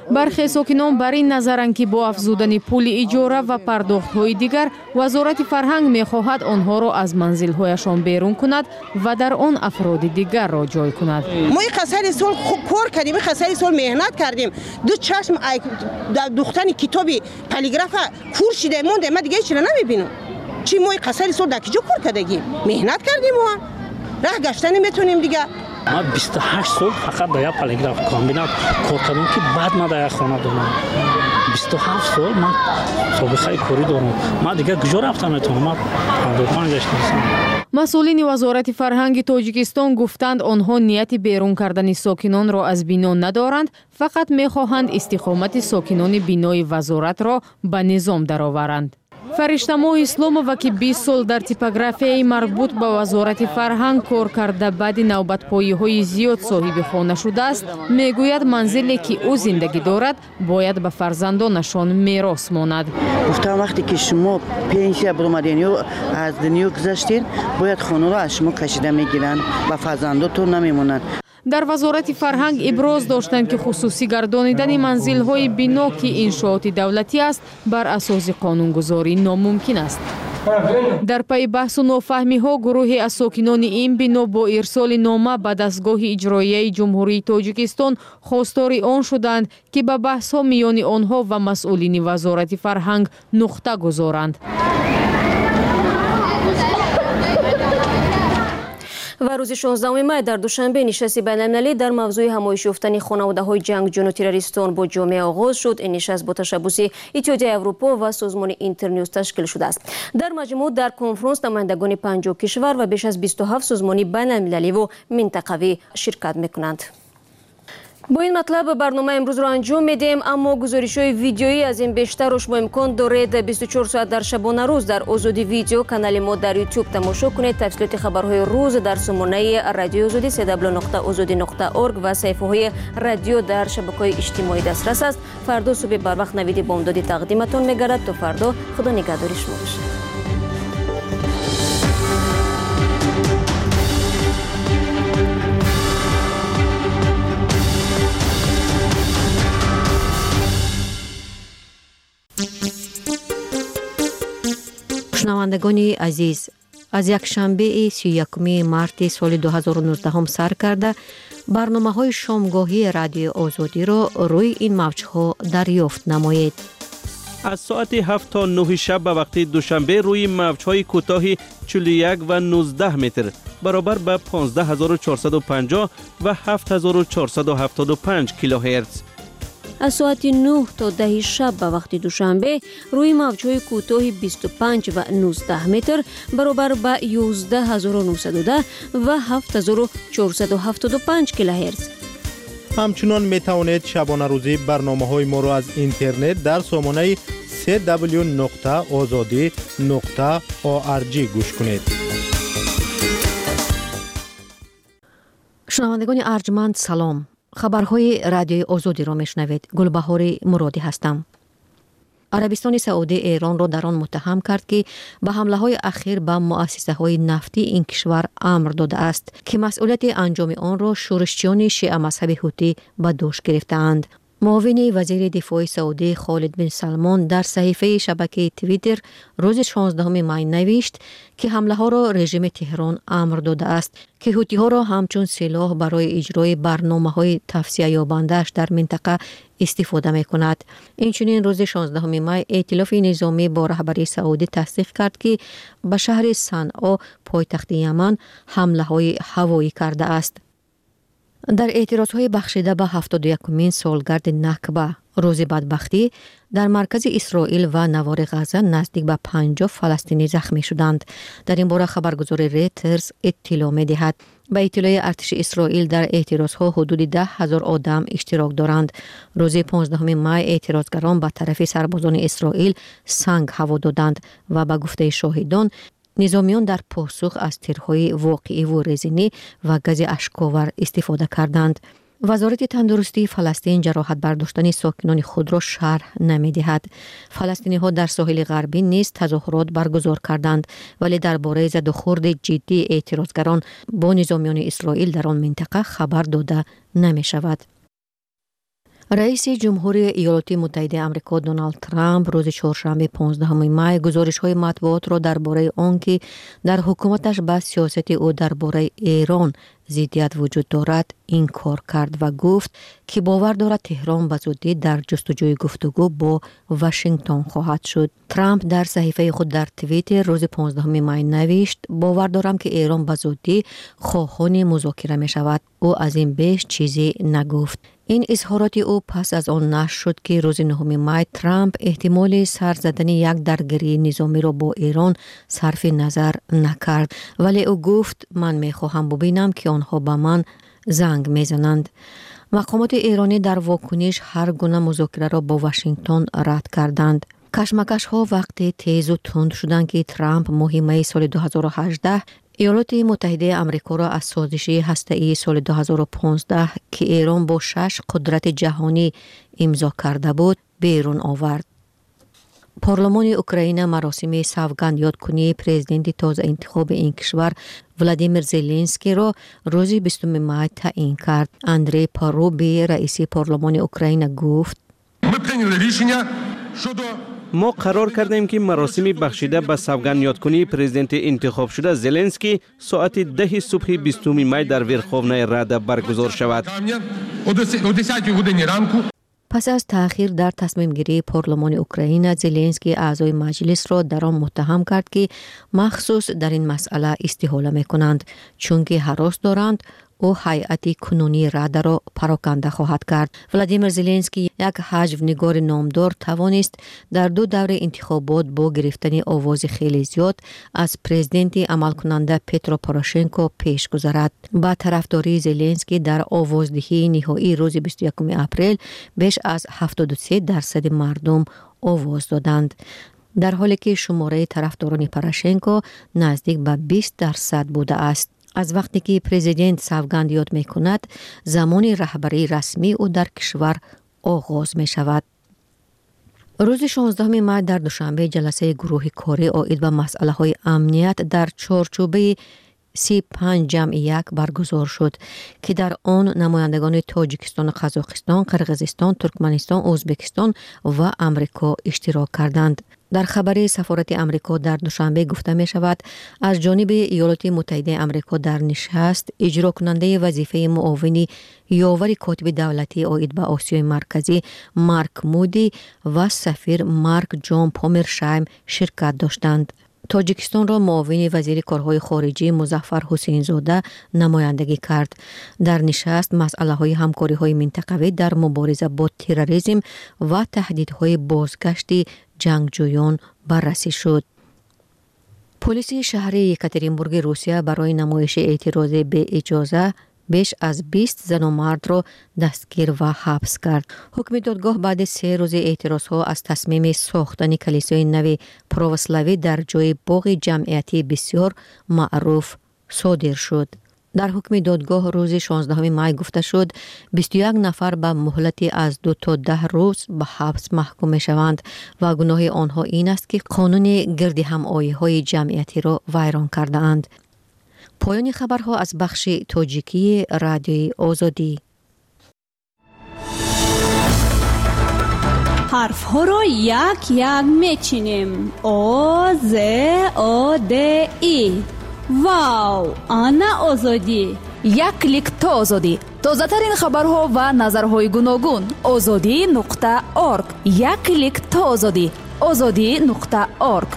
бархе сокинон бар ин назаранд ки бо афзудани пули иҷора ва пардохтҳои дигар вазорати фарҳанг мехоҳад онҳоро аз манзилҳояшон берун кунад ва дар он афроди дигарро ҷой кунад. мо қасари сол кор кардим, қасари сол меҳнат кардим. ду чашм духтани китоби полиграфа кур шида монде, ма дига ҳеччиро намебинам. чи мо қасари сол дар киҷо кор кардагим? Меҳнат кардим мо ҳам. Раҳ гашта наметонем дига. ما 28 سال فقط در یک پلیگراف کامبینات کار کردم که بعد ما در یک خانه دارم. 27 سال من سابقه کاری دارم. ما دیگه کجا رفتم نمیتونم. ما 55 هستم. масъулини вазорати фарҳанги тоҷикистон гуфтанд онҳо нияти берун кардани сокинонро аз бино надоранд, фақат мехоҳанд истиқомати сокинони бинои вазоратро ба низом дароваранд. фариштамоҳ исломова ки 20 сол дар типографияи марбут ба вазорати фарҳанг кор карда баъди навбатпоиҳои зиёд соҳиби хона шудааст, мегӯяд манзиле ки ӯ зиндагӣ дорад бояд ба фарзандонашон мерос монад. гуфтам вақте ки шумо пенсия буромаден ё аз дунё гузаштен, бояд хонаро аз шумо кашида мегиранд, ба фарзандотон намемонанд. дар вазорати фарҳанг иброз доштанд ки хусусӣ гардонидани манзилҳои бино ки иншооти давлатӣ аст бар асоси қонунгузорӣ номумкин аст. дар пайи баҳсу нофаҳмиҳо гурӯҳе аз сокинони ин бино бо ирсоли нома ба дастгоҳи иҷроияи ҷумҳурии Тоҷикистон хостори он шуданд ки ба баҳсҳо миёни онҳо ва масъулини вазорати фарҳанг нуқта гузоранд. ва рӯзи 16 май дар душанбе нишасти байналмилалӣ дар мавзӯи ҳамоиш ёфтани хонаводаҳои ҷангҷӯну террористон бо ҷомеа оғоз шуд. ин нишаст бо ташаббуси Иттиҳодияи Аврупо ва созмони Интерньюз ташкил шудааст. дар маҷмӯъ дар конфронс намояндагони 50 кишвар ва беш аз 27 созмони байналмилаливу минтақавӣ ширкат мекунанд. با این مطلب برنامه امروز رو انجام میدیم، اما گزارش‌های ویدیویی از این بیشتر رو شما امکان دارید 24 ساعت در شبانه روز در آزادی ویدیو کانال ما در یوتیوب تماشا کنید. تفصیلات خبرهای روز در سامانه رادیو آزادی www.azadi.org و صفحه‌های رادیو در شبکه‌های اجتماعی دسترس است. فردا صبح بر وقت نوید بامدادی تقدیمتون می‌گردد. تا فردا خدا نگهدار شما باشد. шунавандагони азиз, аз якшанбеи 31 марти соли 2019 сар карда барномаҳои шомгоҳии радиои озодиро рӯи ин мавҷҳо дарёфт намоед. از ساعت 7 تا 9 شب به وقت دوشنبه روی موج‌های کوتاه 41 و 19 متر برابر به 15450 و 7475 کیلوهرتز. از ساعت 9 تا 10 شب به وقت دوشنبه روی موج‌های کوتاه 25 و 19 متر برابر به 11910 و 7475 کیلوهرتز. همچنان می توانید شبانه روزی برنامه‌های ما را از اینترنت در سامانه www.azadi.org گوش کنید. شنوندگان ارجمند سلام. خبرهای رادیوی آزادی را میشنوید. گلبهار مرادی هستم. عربستان سعودی ایران را در آن متهم کرد که به حمله های اخیر به مؤسسه های نفتی این کشور امر داده است که مسئولیت انجام آن را شورشچیان شیعه مذهب حوثی به دوش گرفتند. معاون وزیر دفاع سعودی خالد بن سلمان در صحیفه شبکه توییتر روز 16 می نوشت که حمله ها را رژیم تهران امر داده است که حوثی ها را همچون سلاح برای اجرای برنامه های تفسیه یابنده‌اش در منطقه استفاده می کند. اینچنین روز 16 می ائتلاف نظامی با رهبری سعودی تصدیق کرد که به شهر صنعا پایتخت یمن حمله های هوایی کرده است. در اعتراضهای بخشیده به 71مین سالگرد نکبه روز بدبختی در مرکز اسرائیل و نوار غزه نزدیک به 50 فلسطینی زخمی شدند. در این باره خبرگزار ریترز اطلاع می دهد. به اطلاع ارتش اسرائیل در اعتراضها حدود 10,000 آدم اشتراک دارند. روز 15 می اعتراضگران به طرف سربازان اسرائیل سنگ هوا دادند و به گفته شاهدان نظامیان در پاسخ از تیرهای واقعی و رزینی و گاز اشک‌آور استفاده کردند. وزارت تندرستی فلسطین جراحت برداشتن ساکنان خود را شرح نمی‌دهد. فلسطینی ها در ساحل غربی نیز تظاهرات برگزار کردند، ولی درباره زد و خورد جدی اعتراضگران با نظامیان اسرائیل در آن منطقه خبر داده نمی شود. رئیس جمهوری ایالات متحده آمریکا دونالد ترامپ روز چهارشنبه 15 می گزارش‌های مطبوعات را درباره آنکه در حکومتش با سیاست او درباره ایران ضدیت وجود دارد انکار کرد و گفت که باور دارد تهران به زودی در جستجوی گفتگو با واشنگتن خواهد شد. ترامپ در صحیفه خود در توییتر روز 15 می نوشت: باور دارم که ایران به زودی خواهان مذاکره می شود. او از این بیش چیزی نگفت. این اظهارات او پس از آن نشر شد که روز 9 می ترامپ احتمال سر زدن یک درگیری نظامی را با ایران صرف نظر نکرد، ولی او گفت: من می خواهم ببینم که آنها به من زنگ میزنند. مقامات ایرانی در واکنش هر گونه مذاکره را با واشنگتن رد کردند. کشمکش ها وقتی تیز و تند شدند که ترامپ ماه می سال 2018 ایالات متحده آمریکا را از سازش هسته‌ای سال 2015 که ایران با 6 قدرت جهانی امضا کرده بود بیرون آورد. پارلمان اوکراین مراسم سوگند یادکنی پرزیدنت تازه انتخاب این کشور ولادیمیر زلنسکی را روز 20 می تعیین کرد. اندری پاروبی رئیس پارلمان اوکراین گفت: ما قرار کردیم که مراسم بخشیده به سوگند یادکنی پرزیدنت انتخاب شده زلنسکی ساعت 10 صبح 20 می در ورخوونه رادا برگزار شود. پس از تأخیر در تصمیم گیری پارلمان اوکراین، زلنسکی اعضای مجلس را در آن متهم کرد که مخصوص در این مسئله استحاله می کنند، چون که هراس دارند او هیئت کنونی رادا را پراکنده خواهد کرد. ولادیمیر زلنسکی یک حجو‌نگار نامدار توانست در 2 دوره انتخابات با گرفتن آواز خیلی زیاد از پرزیدنت عمل کننده پترو پوروشنکو پیش گذرد. با طرفداری زلنسکی در آوازدهی نهایی روز 21 اپریل بیش از 73% مردم آواز دادند، در حالی که شماره طرفداران پوروشنکو نزدیک به 20% بوده است. از وقتی که پرزیدنت سوگند یاد می کند، زمان رهبری رسمی او در کشور آغاز می شود. روز 16 می در دوشنبه جلسه گروه کاری عاید به مسئله های امنیت در چارچوبه 35 جمع 1 برگزار شد که در آن نمایندگان تاجیکستان، قزاقستان، قرقیزستان، ترکمنستان، ازبکستان و امریکا اشتراک کردند. در خبر سفارت امریکا در دوشنبه گفته می شود از جانب ایالات متحده امریکا در نشست اجرا کننده وظیفه معاون یاور کاتب دولتی عاید به آسیای مرکزی مارک مودی و سفیر مارک جان پامرشایم شرکت داشتند. تاجیکستان را معاون وزیر کارهای خارجی مظفر حسین زاده نمایندگی کرد. در نشست مسئله های همکاری های منطقوی در مبارزه با تروریسم و تهدیدهای بازگشت جنگجویان بررسی شد. پلیس شهر یکاترینبورگ روسیه برای نمایش اعتراض به اجازه بیش از 20 زن و مرد را دستگیر و حبس کرد. حکم دادگاه بعد 3 روز اعتراضها از تصمیم ساختن کلیسای نو پروسلاوی در جای باغ جمعیتی بسیار معروف صادر شد. در حکم دادگاه روز 16 می گفته شد 21 نفر به مهلت از 2 تا 10 روز به حبس محکوم می شوند و گناه آنها این است که قانون گرد هم‌آیی‌های جمعیتی را ویران کرده اند. پایان خبرها از بخش تاجیکی رادیوی آزادی. حرف ها را یک یک میچینیم. آ ز آ د ای. واو، آنا آزادی. یک کلیک تا آزادی. تازه ترین خبرها و نظرهای گوناگون. azadi.org. یک کلیک تا آزادی. azadi.org.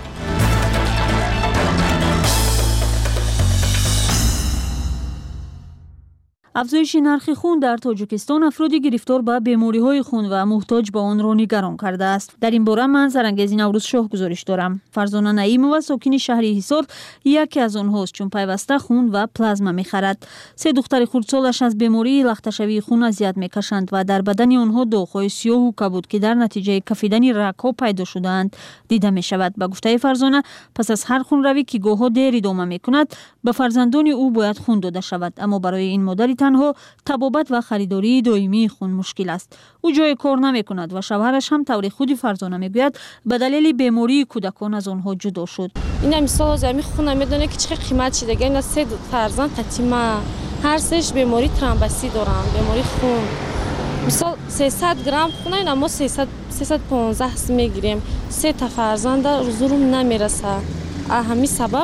افزایش نرخ خون در تاجیکستان افرادی گرفتار به بیماری‌های خون و محتاج به آن را نگران کرده است. در این باره من سرانگیز نوروز شاه گزارش دارم. فرزانه نعیم و ساکن شهر حصار یکی از آنهاست، چون پیوسته خون و پلازما می‌خرد. 3 دختر خردسالش از بیماری لخته‌شوی خون اذیت می‌کشند و در بدن آنها داغ‌های سیاه و کبود که در نتیجه کفیدن رگ‌ها پیدا شده‌اند دیده می‌شود. به گفته فرزانه پس از هر خونروی که گاه‌ها دیر ادامه می‌کند، به فرزندان او باید خون داده شود، اما برای این مادر تنها طبابت و خریداری دائمی خون مشکل است. او جای کار نمی کند و شوهرش هم طور خودی فرزانه میگوید به دلیل بیماری کودکان از آنها جدا شد. این مثلا زمین خون نمیدونه که چه قیمت چی دیگه. اینا 3 فرزند تتیما هر سهش بیماری ترامبسی دارن، بیماری خون. مثال 300 گرم خونه اما 315 میگیریم. 3 تا فرزند زورم نمیرسه. همین سبب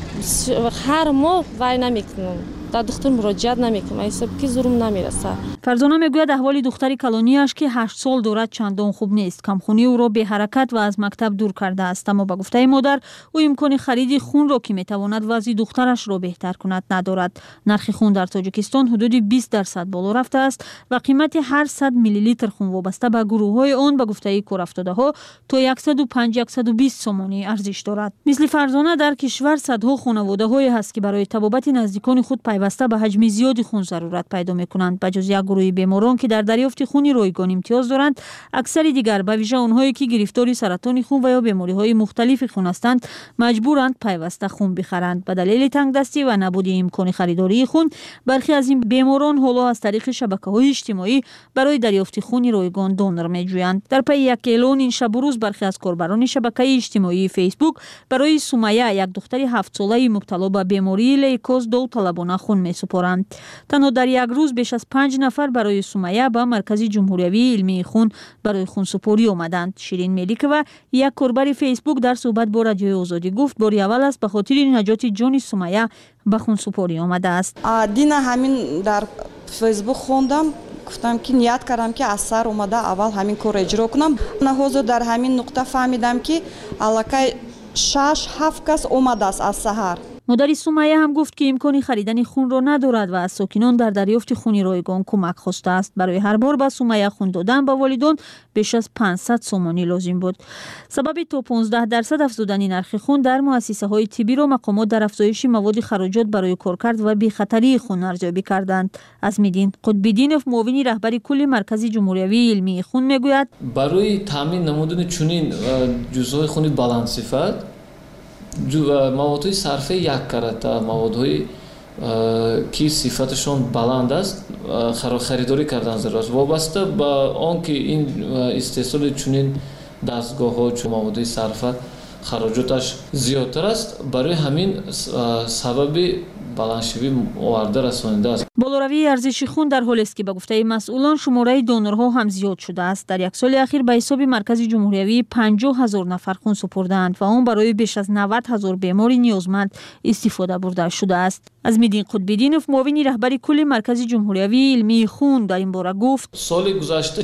هر ماه وای نمیکنم. در دختر مراجعت نمیکنم. حساب که زورم نمیرسه. فرزانه میگوید احوال دختری کلونیش که 8 سال دارد چندان خوب نیست. کمخونی او را به حرکت و از مکتب دور کرده است. اما با گفته مادر او امکان خرید خون را که میتواند وضع دخترش را بهتر کند ندارد. نرخ خون در تاجیکستان حدود 20% بالا رفته است و قیمت هر 100 میلی لیتر خون وابسته به گروه‌های آن به گفته کارافتاده‌ها تا 105-120 سومانی ارزش دارد. مثل فرزانه در کشور صدها خانواده‌های هست که برای طبابت نزدیکان خود پیوسته به حجم زیادی خون ضرورت پیدا می‌کنند. بجز یک گروه بیماران که در دریافت خون رایگان امتیاز دارند، اکثر دیگر به ویژه آنهایی که گرفتار سرطان خون و یا بیماری‌های مختلف خون هستند مجبورند پیوسته خون بخرند. به دلیل تنگدستی و نبود امکان خریداری خون، برخی از این بیماران حالا از طریق شبکه‌های اجتماعی برای دریافت خون رایگان دونر می‌جویند. در پی یک اعلان این شب و روز برخی از کاربران شبکه اجتماعی فیسبوک برای سمیه، یک دختر 7 ساله مبتلا به بیماری لیوکوز، داوطلبانه خون می‌سپارند. تنها در یک روز بیش از 5 نفر برای سمیه به مرکز جمهوری علمی خون برای خونسپاری آمدند. شیرین ملیکова یک کاربر فیسبوک در صحبت با رادیوی آزادی گفت باری اول است به خاطر نجات جان سمیه به خونسپاری آمده است. دین همین در فیسبوک خوندم، گفتم که نیت کردم که از سر اومده اول همین کار اجرا کنم. نهوزو در همین نقطه فهمیدم که الکای 6-7 کس اومده است از سحر. مادر سمیه هم گفت که امکانی خریدن خون را ندارد و از ساکنان در دریافت خون رایگان کمک خواسته است. برای هر بار به سمیه خون دادن به والدان بیش از 500 سومانی لازم بود. سبب تا 15% افزودن نرخ خون در مؤسسه های طبی را مقامات در افزایش مواد خراجات برای کارکرد و بی‌خطری خون ارزیابی کردند. عزمیدین قطب‌الدینوف، معاون رهبر کل مرکز جمهوری علمی خون میگوید برای تامین نمودن چنین جزوهای خون بلندصفت موادهای صرفه یک کرتا، موادهایی که صفتشون بلند است خریداری کردن ضرور است. وابسته با آنکه این استحصال چنین دستگاه ها چون موادهای صرفه خراجاتش زیادتر است، برای همین سبب بلندشوی آورده رسانیده است. بالوروی ارزش خون در حالی است که به گفته مسئولان شماره دونرها هم زیاد شده است. در یک سال اخیر به حساب مرکز جمهوری 50,000 نفر خون سپردند و آن برای بیش از 90,000 بیمار نیازمند استفاده برده شده است. عزمیدین قطب‌الدینوف، معاون رهبر کل مرکز جمهوری علمی خون در این باره گفت سال گذشته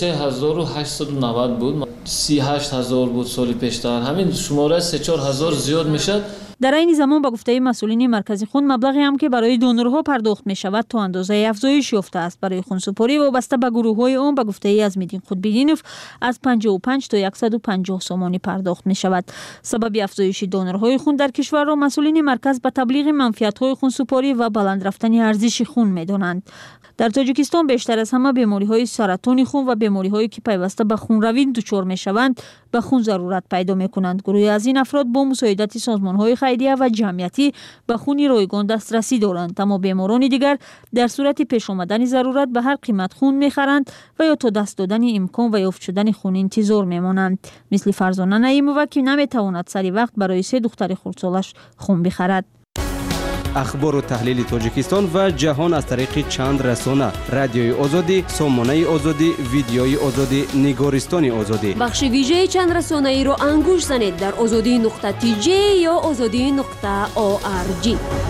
43,890 بود، 38,000 بود سال پیشتر. همین شماره 3-4,000 زیاد میشد. در این زمان به گفته مسئولین مرکز خون مبلغی هم که برای دونرها پرداخت می شود تا اندازه افزایش یافته است. برای خونسپاری وابسته به گروه‌های آن به گفته عزمیدین قطب‌الدینوف از 55 تا 150 سومانی پرداخت می شود. سبب افزایش دونرهای خون در کشور را مسئولین مرکز به تبلیغ منفعت‌های خونسپاری و بلند رفتن ارزش خون می دانند. در تاجیکستان بیشتر از همه بیماری‌های سرطان خون و بیماری‌هایی که پیوسته به خونروی دچار می‌شوند به خون ضرورت پیدا می‌کنند. گروهی از این افراد با مساعدت سازمان‌های خیریه و جمعیتی به خون رایگان دسترسی دارند، اما بیماران دیگر در صورت پیش آمدن ضرورت به هر قیمت خون می‌خرند و یا تا دست دادن امکان و یافت شدن خون انتظار می‌مانند. مثل فرزانه نعیمова که نمی‌تواند سری وقت برای 3 دختر خردسالش خون بخرد. اخبار و تحلیل تاجیکستان و جهان از طریق چند رسانه: رادیوی آزادی، سامانه آزادی، ویدیوی آزادی، نگارستان آزادی. بخش ویژه چند رسانه ای رو انگوش زنید در azadi.tj یا azadi.org.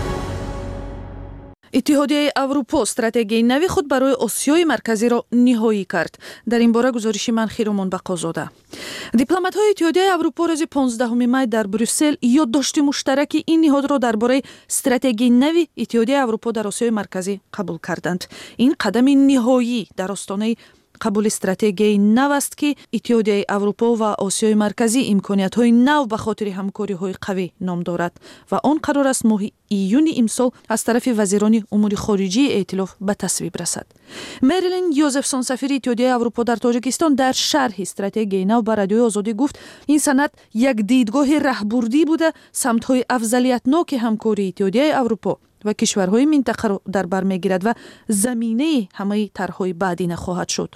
اتحادیه اروپا استراتژی نوی خود برای آسیای مرکزی را نهایی کرد. در این باره گزارش منخیرمان بقازاده. دیپلمات‌های اتحادیه اروپا روز 15 می در بروسل یادداشت مشترک این نهاد را درباره استراتژی نوی اتحادیه اروپا در آسیای مرکزی قبول کردند. این قدم نهایی در آستانه قبول استراتژی نو است که اتحادیه اروپا و آسیای مرکزی امکانیت‌های نو به خاطر همکاری‌های قوی نام دارد و آن قرار است ماه ایون امسال از طرف وزیران امور خارجه ائتلاف به تصویب رسد. مریلین یوزفسون، سفیر اتحادیه اروپا در تاجیکستان، در شرح استراتژی نو به رادیوی آزادی گفت این سند یک دیدگاه رهبردی بوده سمت‌های افضلیت‌ناک همکاری اتحادیه اروپا و کشورهای منطقه را در بر میگیرد و زمینه همه طرح‌های بعدی نخواهد شد.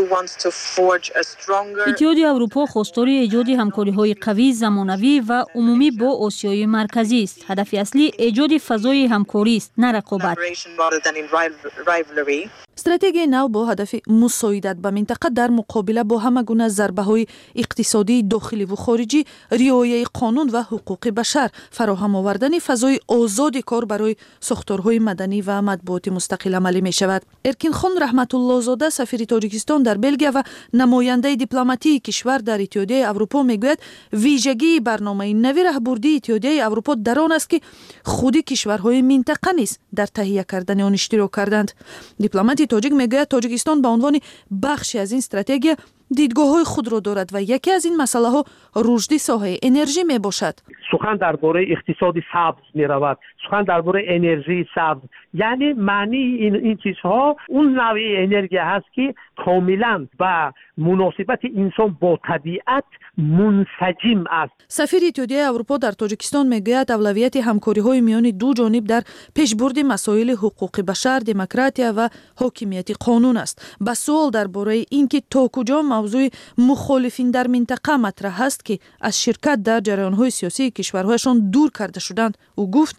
اتحادیه اروپا خواستار ایجاد همکاری‌های قوی، زمانوی و عمومی با آسیای مرکزی است. هدف اصلی ایجاد فضای همکاری است، نه رقابت. стратегияи нав бо ҳадафи мусоидат ба минтақа дар муқобила бо ҳама гуна зарбаҳои иқтисодии дохиливу хориҷӣ, риояи қонун ва ҳуқуқи башар, фароҳам овардани фазои озоди кор барои сохторҳои маданӣ ва матбуоти мустақил амалӣ мешавад. Эркинхон Раҳматуллозода, сафири Тоҷикистон дар Белгия ва намояндаи дипломатии кишвар дар Иттиҳодияи Аврупо мегӯяд, вижагии барномаи нави раҳбурдии Иттиҳодияи Аврупо дар он аст ки худи кишварҳои минтақа низ дар таҳия кардани он иштирок карданд. Дипломати тоҷик мегӯяд, Тоҷикистон ба унвони бахши аз ин стратегия дидгоҳҳои худро дорад ва яке аз ин масъалаҳо рушди соҳаи энержӣ мебошад. сухан дар бораи иқтисоди сабз меравад, сухан дар бораи энержии сабз, яъне маънии ин чизҳо он навъи энергия ҳаст ки комилан ба муносибати инсон бо табиат мунсаҷим аст. сафири Иттиҳодияи Аврупо дар Тоҷикистон мегӯяд, авлавияти ҳамкориҳои миёни ду ҷониб дар пешбурди масоили ҳуқуқи башар, демократия ва ҳокимияти қонун аст. Ба суол дар бораи ин ки то куҷо мавзӯи мухолифин дар минтақа матраҳ аст ки аз ширкат дар ҷараёнҳои сиёсии кишварҳояшон дур карда шуданд, ӯ гуфт: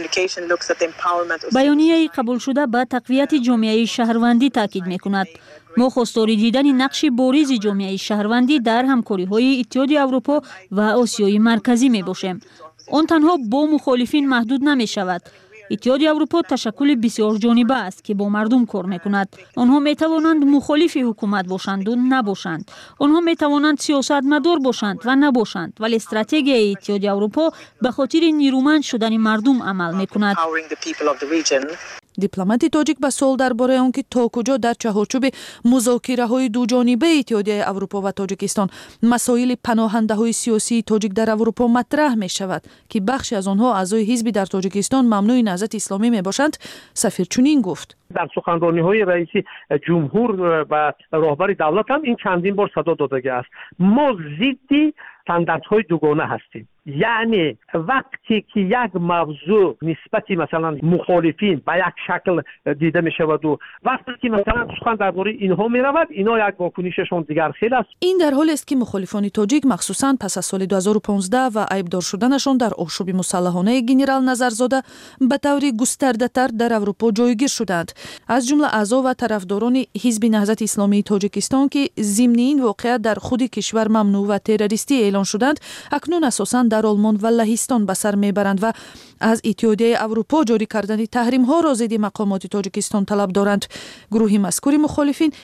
баёнияи қабулшуда ба тақвияти ҷомеаи шаҳрвандӣ таъкид мекунад. мо хостори дидани нақши боризи ҷомеаи шаҳрвандӣ дар ҳамкориҳои Иттиҳоди Аврупо ва Осиёи Марказӣ мебошем. он танҳо бо мухолифин маҳдуд намешавад. иттиҳоди Аврупо ташаккули бисёрҷониба аст ки бо мардум кор мекунад. онҳо метавонанд мухолифи ҳукумат бошанду набошанд. онҳо метавонанд сиёсатмадор бошанд ва набошанд, вале стратегияи иттиҳоди Аврупо ба хотири нирӯманд шудани мардум амал мекунад. дипломати тоҷик ба суол дар бораи он ки то куҷо дар чаҳорчӯби музокираҳои дуҷонибаи Иттиҳодияи Аврупо ва Тоҷикистон масоили паноҳандаҳои сиёсии тоҷик дар Аврупо матрах мешавад ки бахши аз онҳо аъзои ҳизби дар Тоҷикистон мамнӯи наҳзати исломӣ мебошанд, сафир чунин гуфт: дар суханрониҳои раиси ҷумҳур ва роҳбари давлат ҳам ин чандин бор садо додагааст. мо зидди стандартҳои дугона ҳастем. яъне вақте ки як мавзӯъ нисбати масалан мухолифин ба як шакл дида мешаваду вақте ки масалан сухан дар бораи инҳо меравад, ино як вокунишашон дигар хел аст. ин дар ҳоле аст ки мухолифони тоҷик махсусан пас аз соли 2015 ва айбдор шуданашон дар ошӯби мусаллаҳонаи генерал Назарзода ба таври густардатар дар Аврупо ҷойгир шуданд. аз ҷумла аъзо ва тарафдорони ҳизби наҳзати исломии Тоҷикистон ки зимни ин воқеа дар худи кишвар мамнӯъ ва террористӣ эълон шуданд, акнун асосан дар Олмон ва Лаҳистон ба сар мебаранд ва аз Иттиҳодияи Аврупо ҷорӣ кардани таҳримҳоро зидди мақомоти Тоҷикистон талаб доранд. гурӯҳи мазкури мухолифин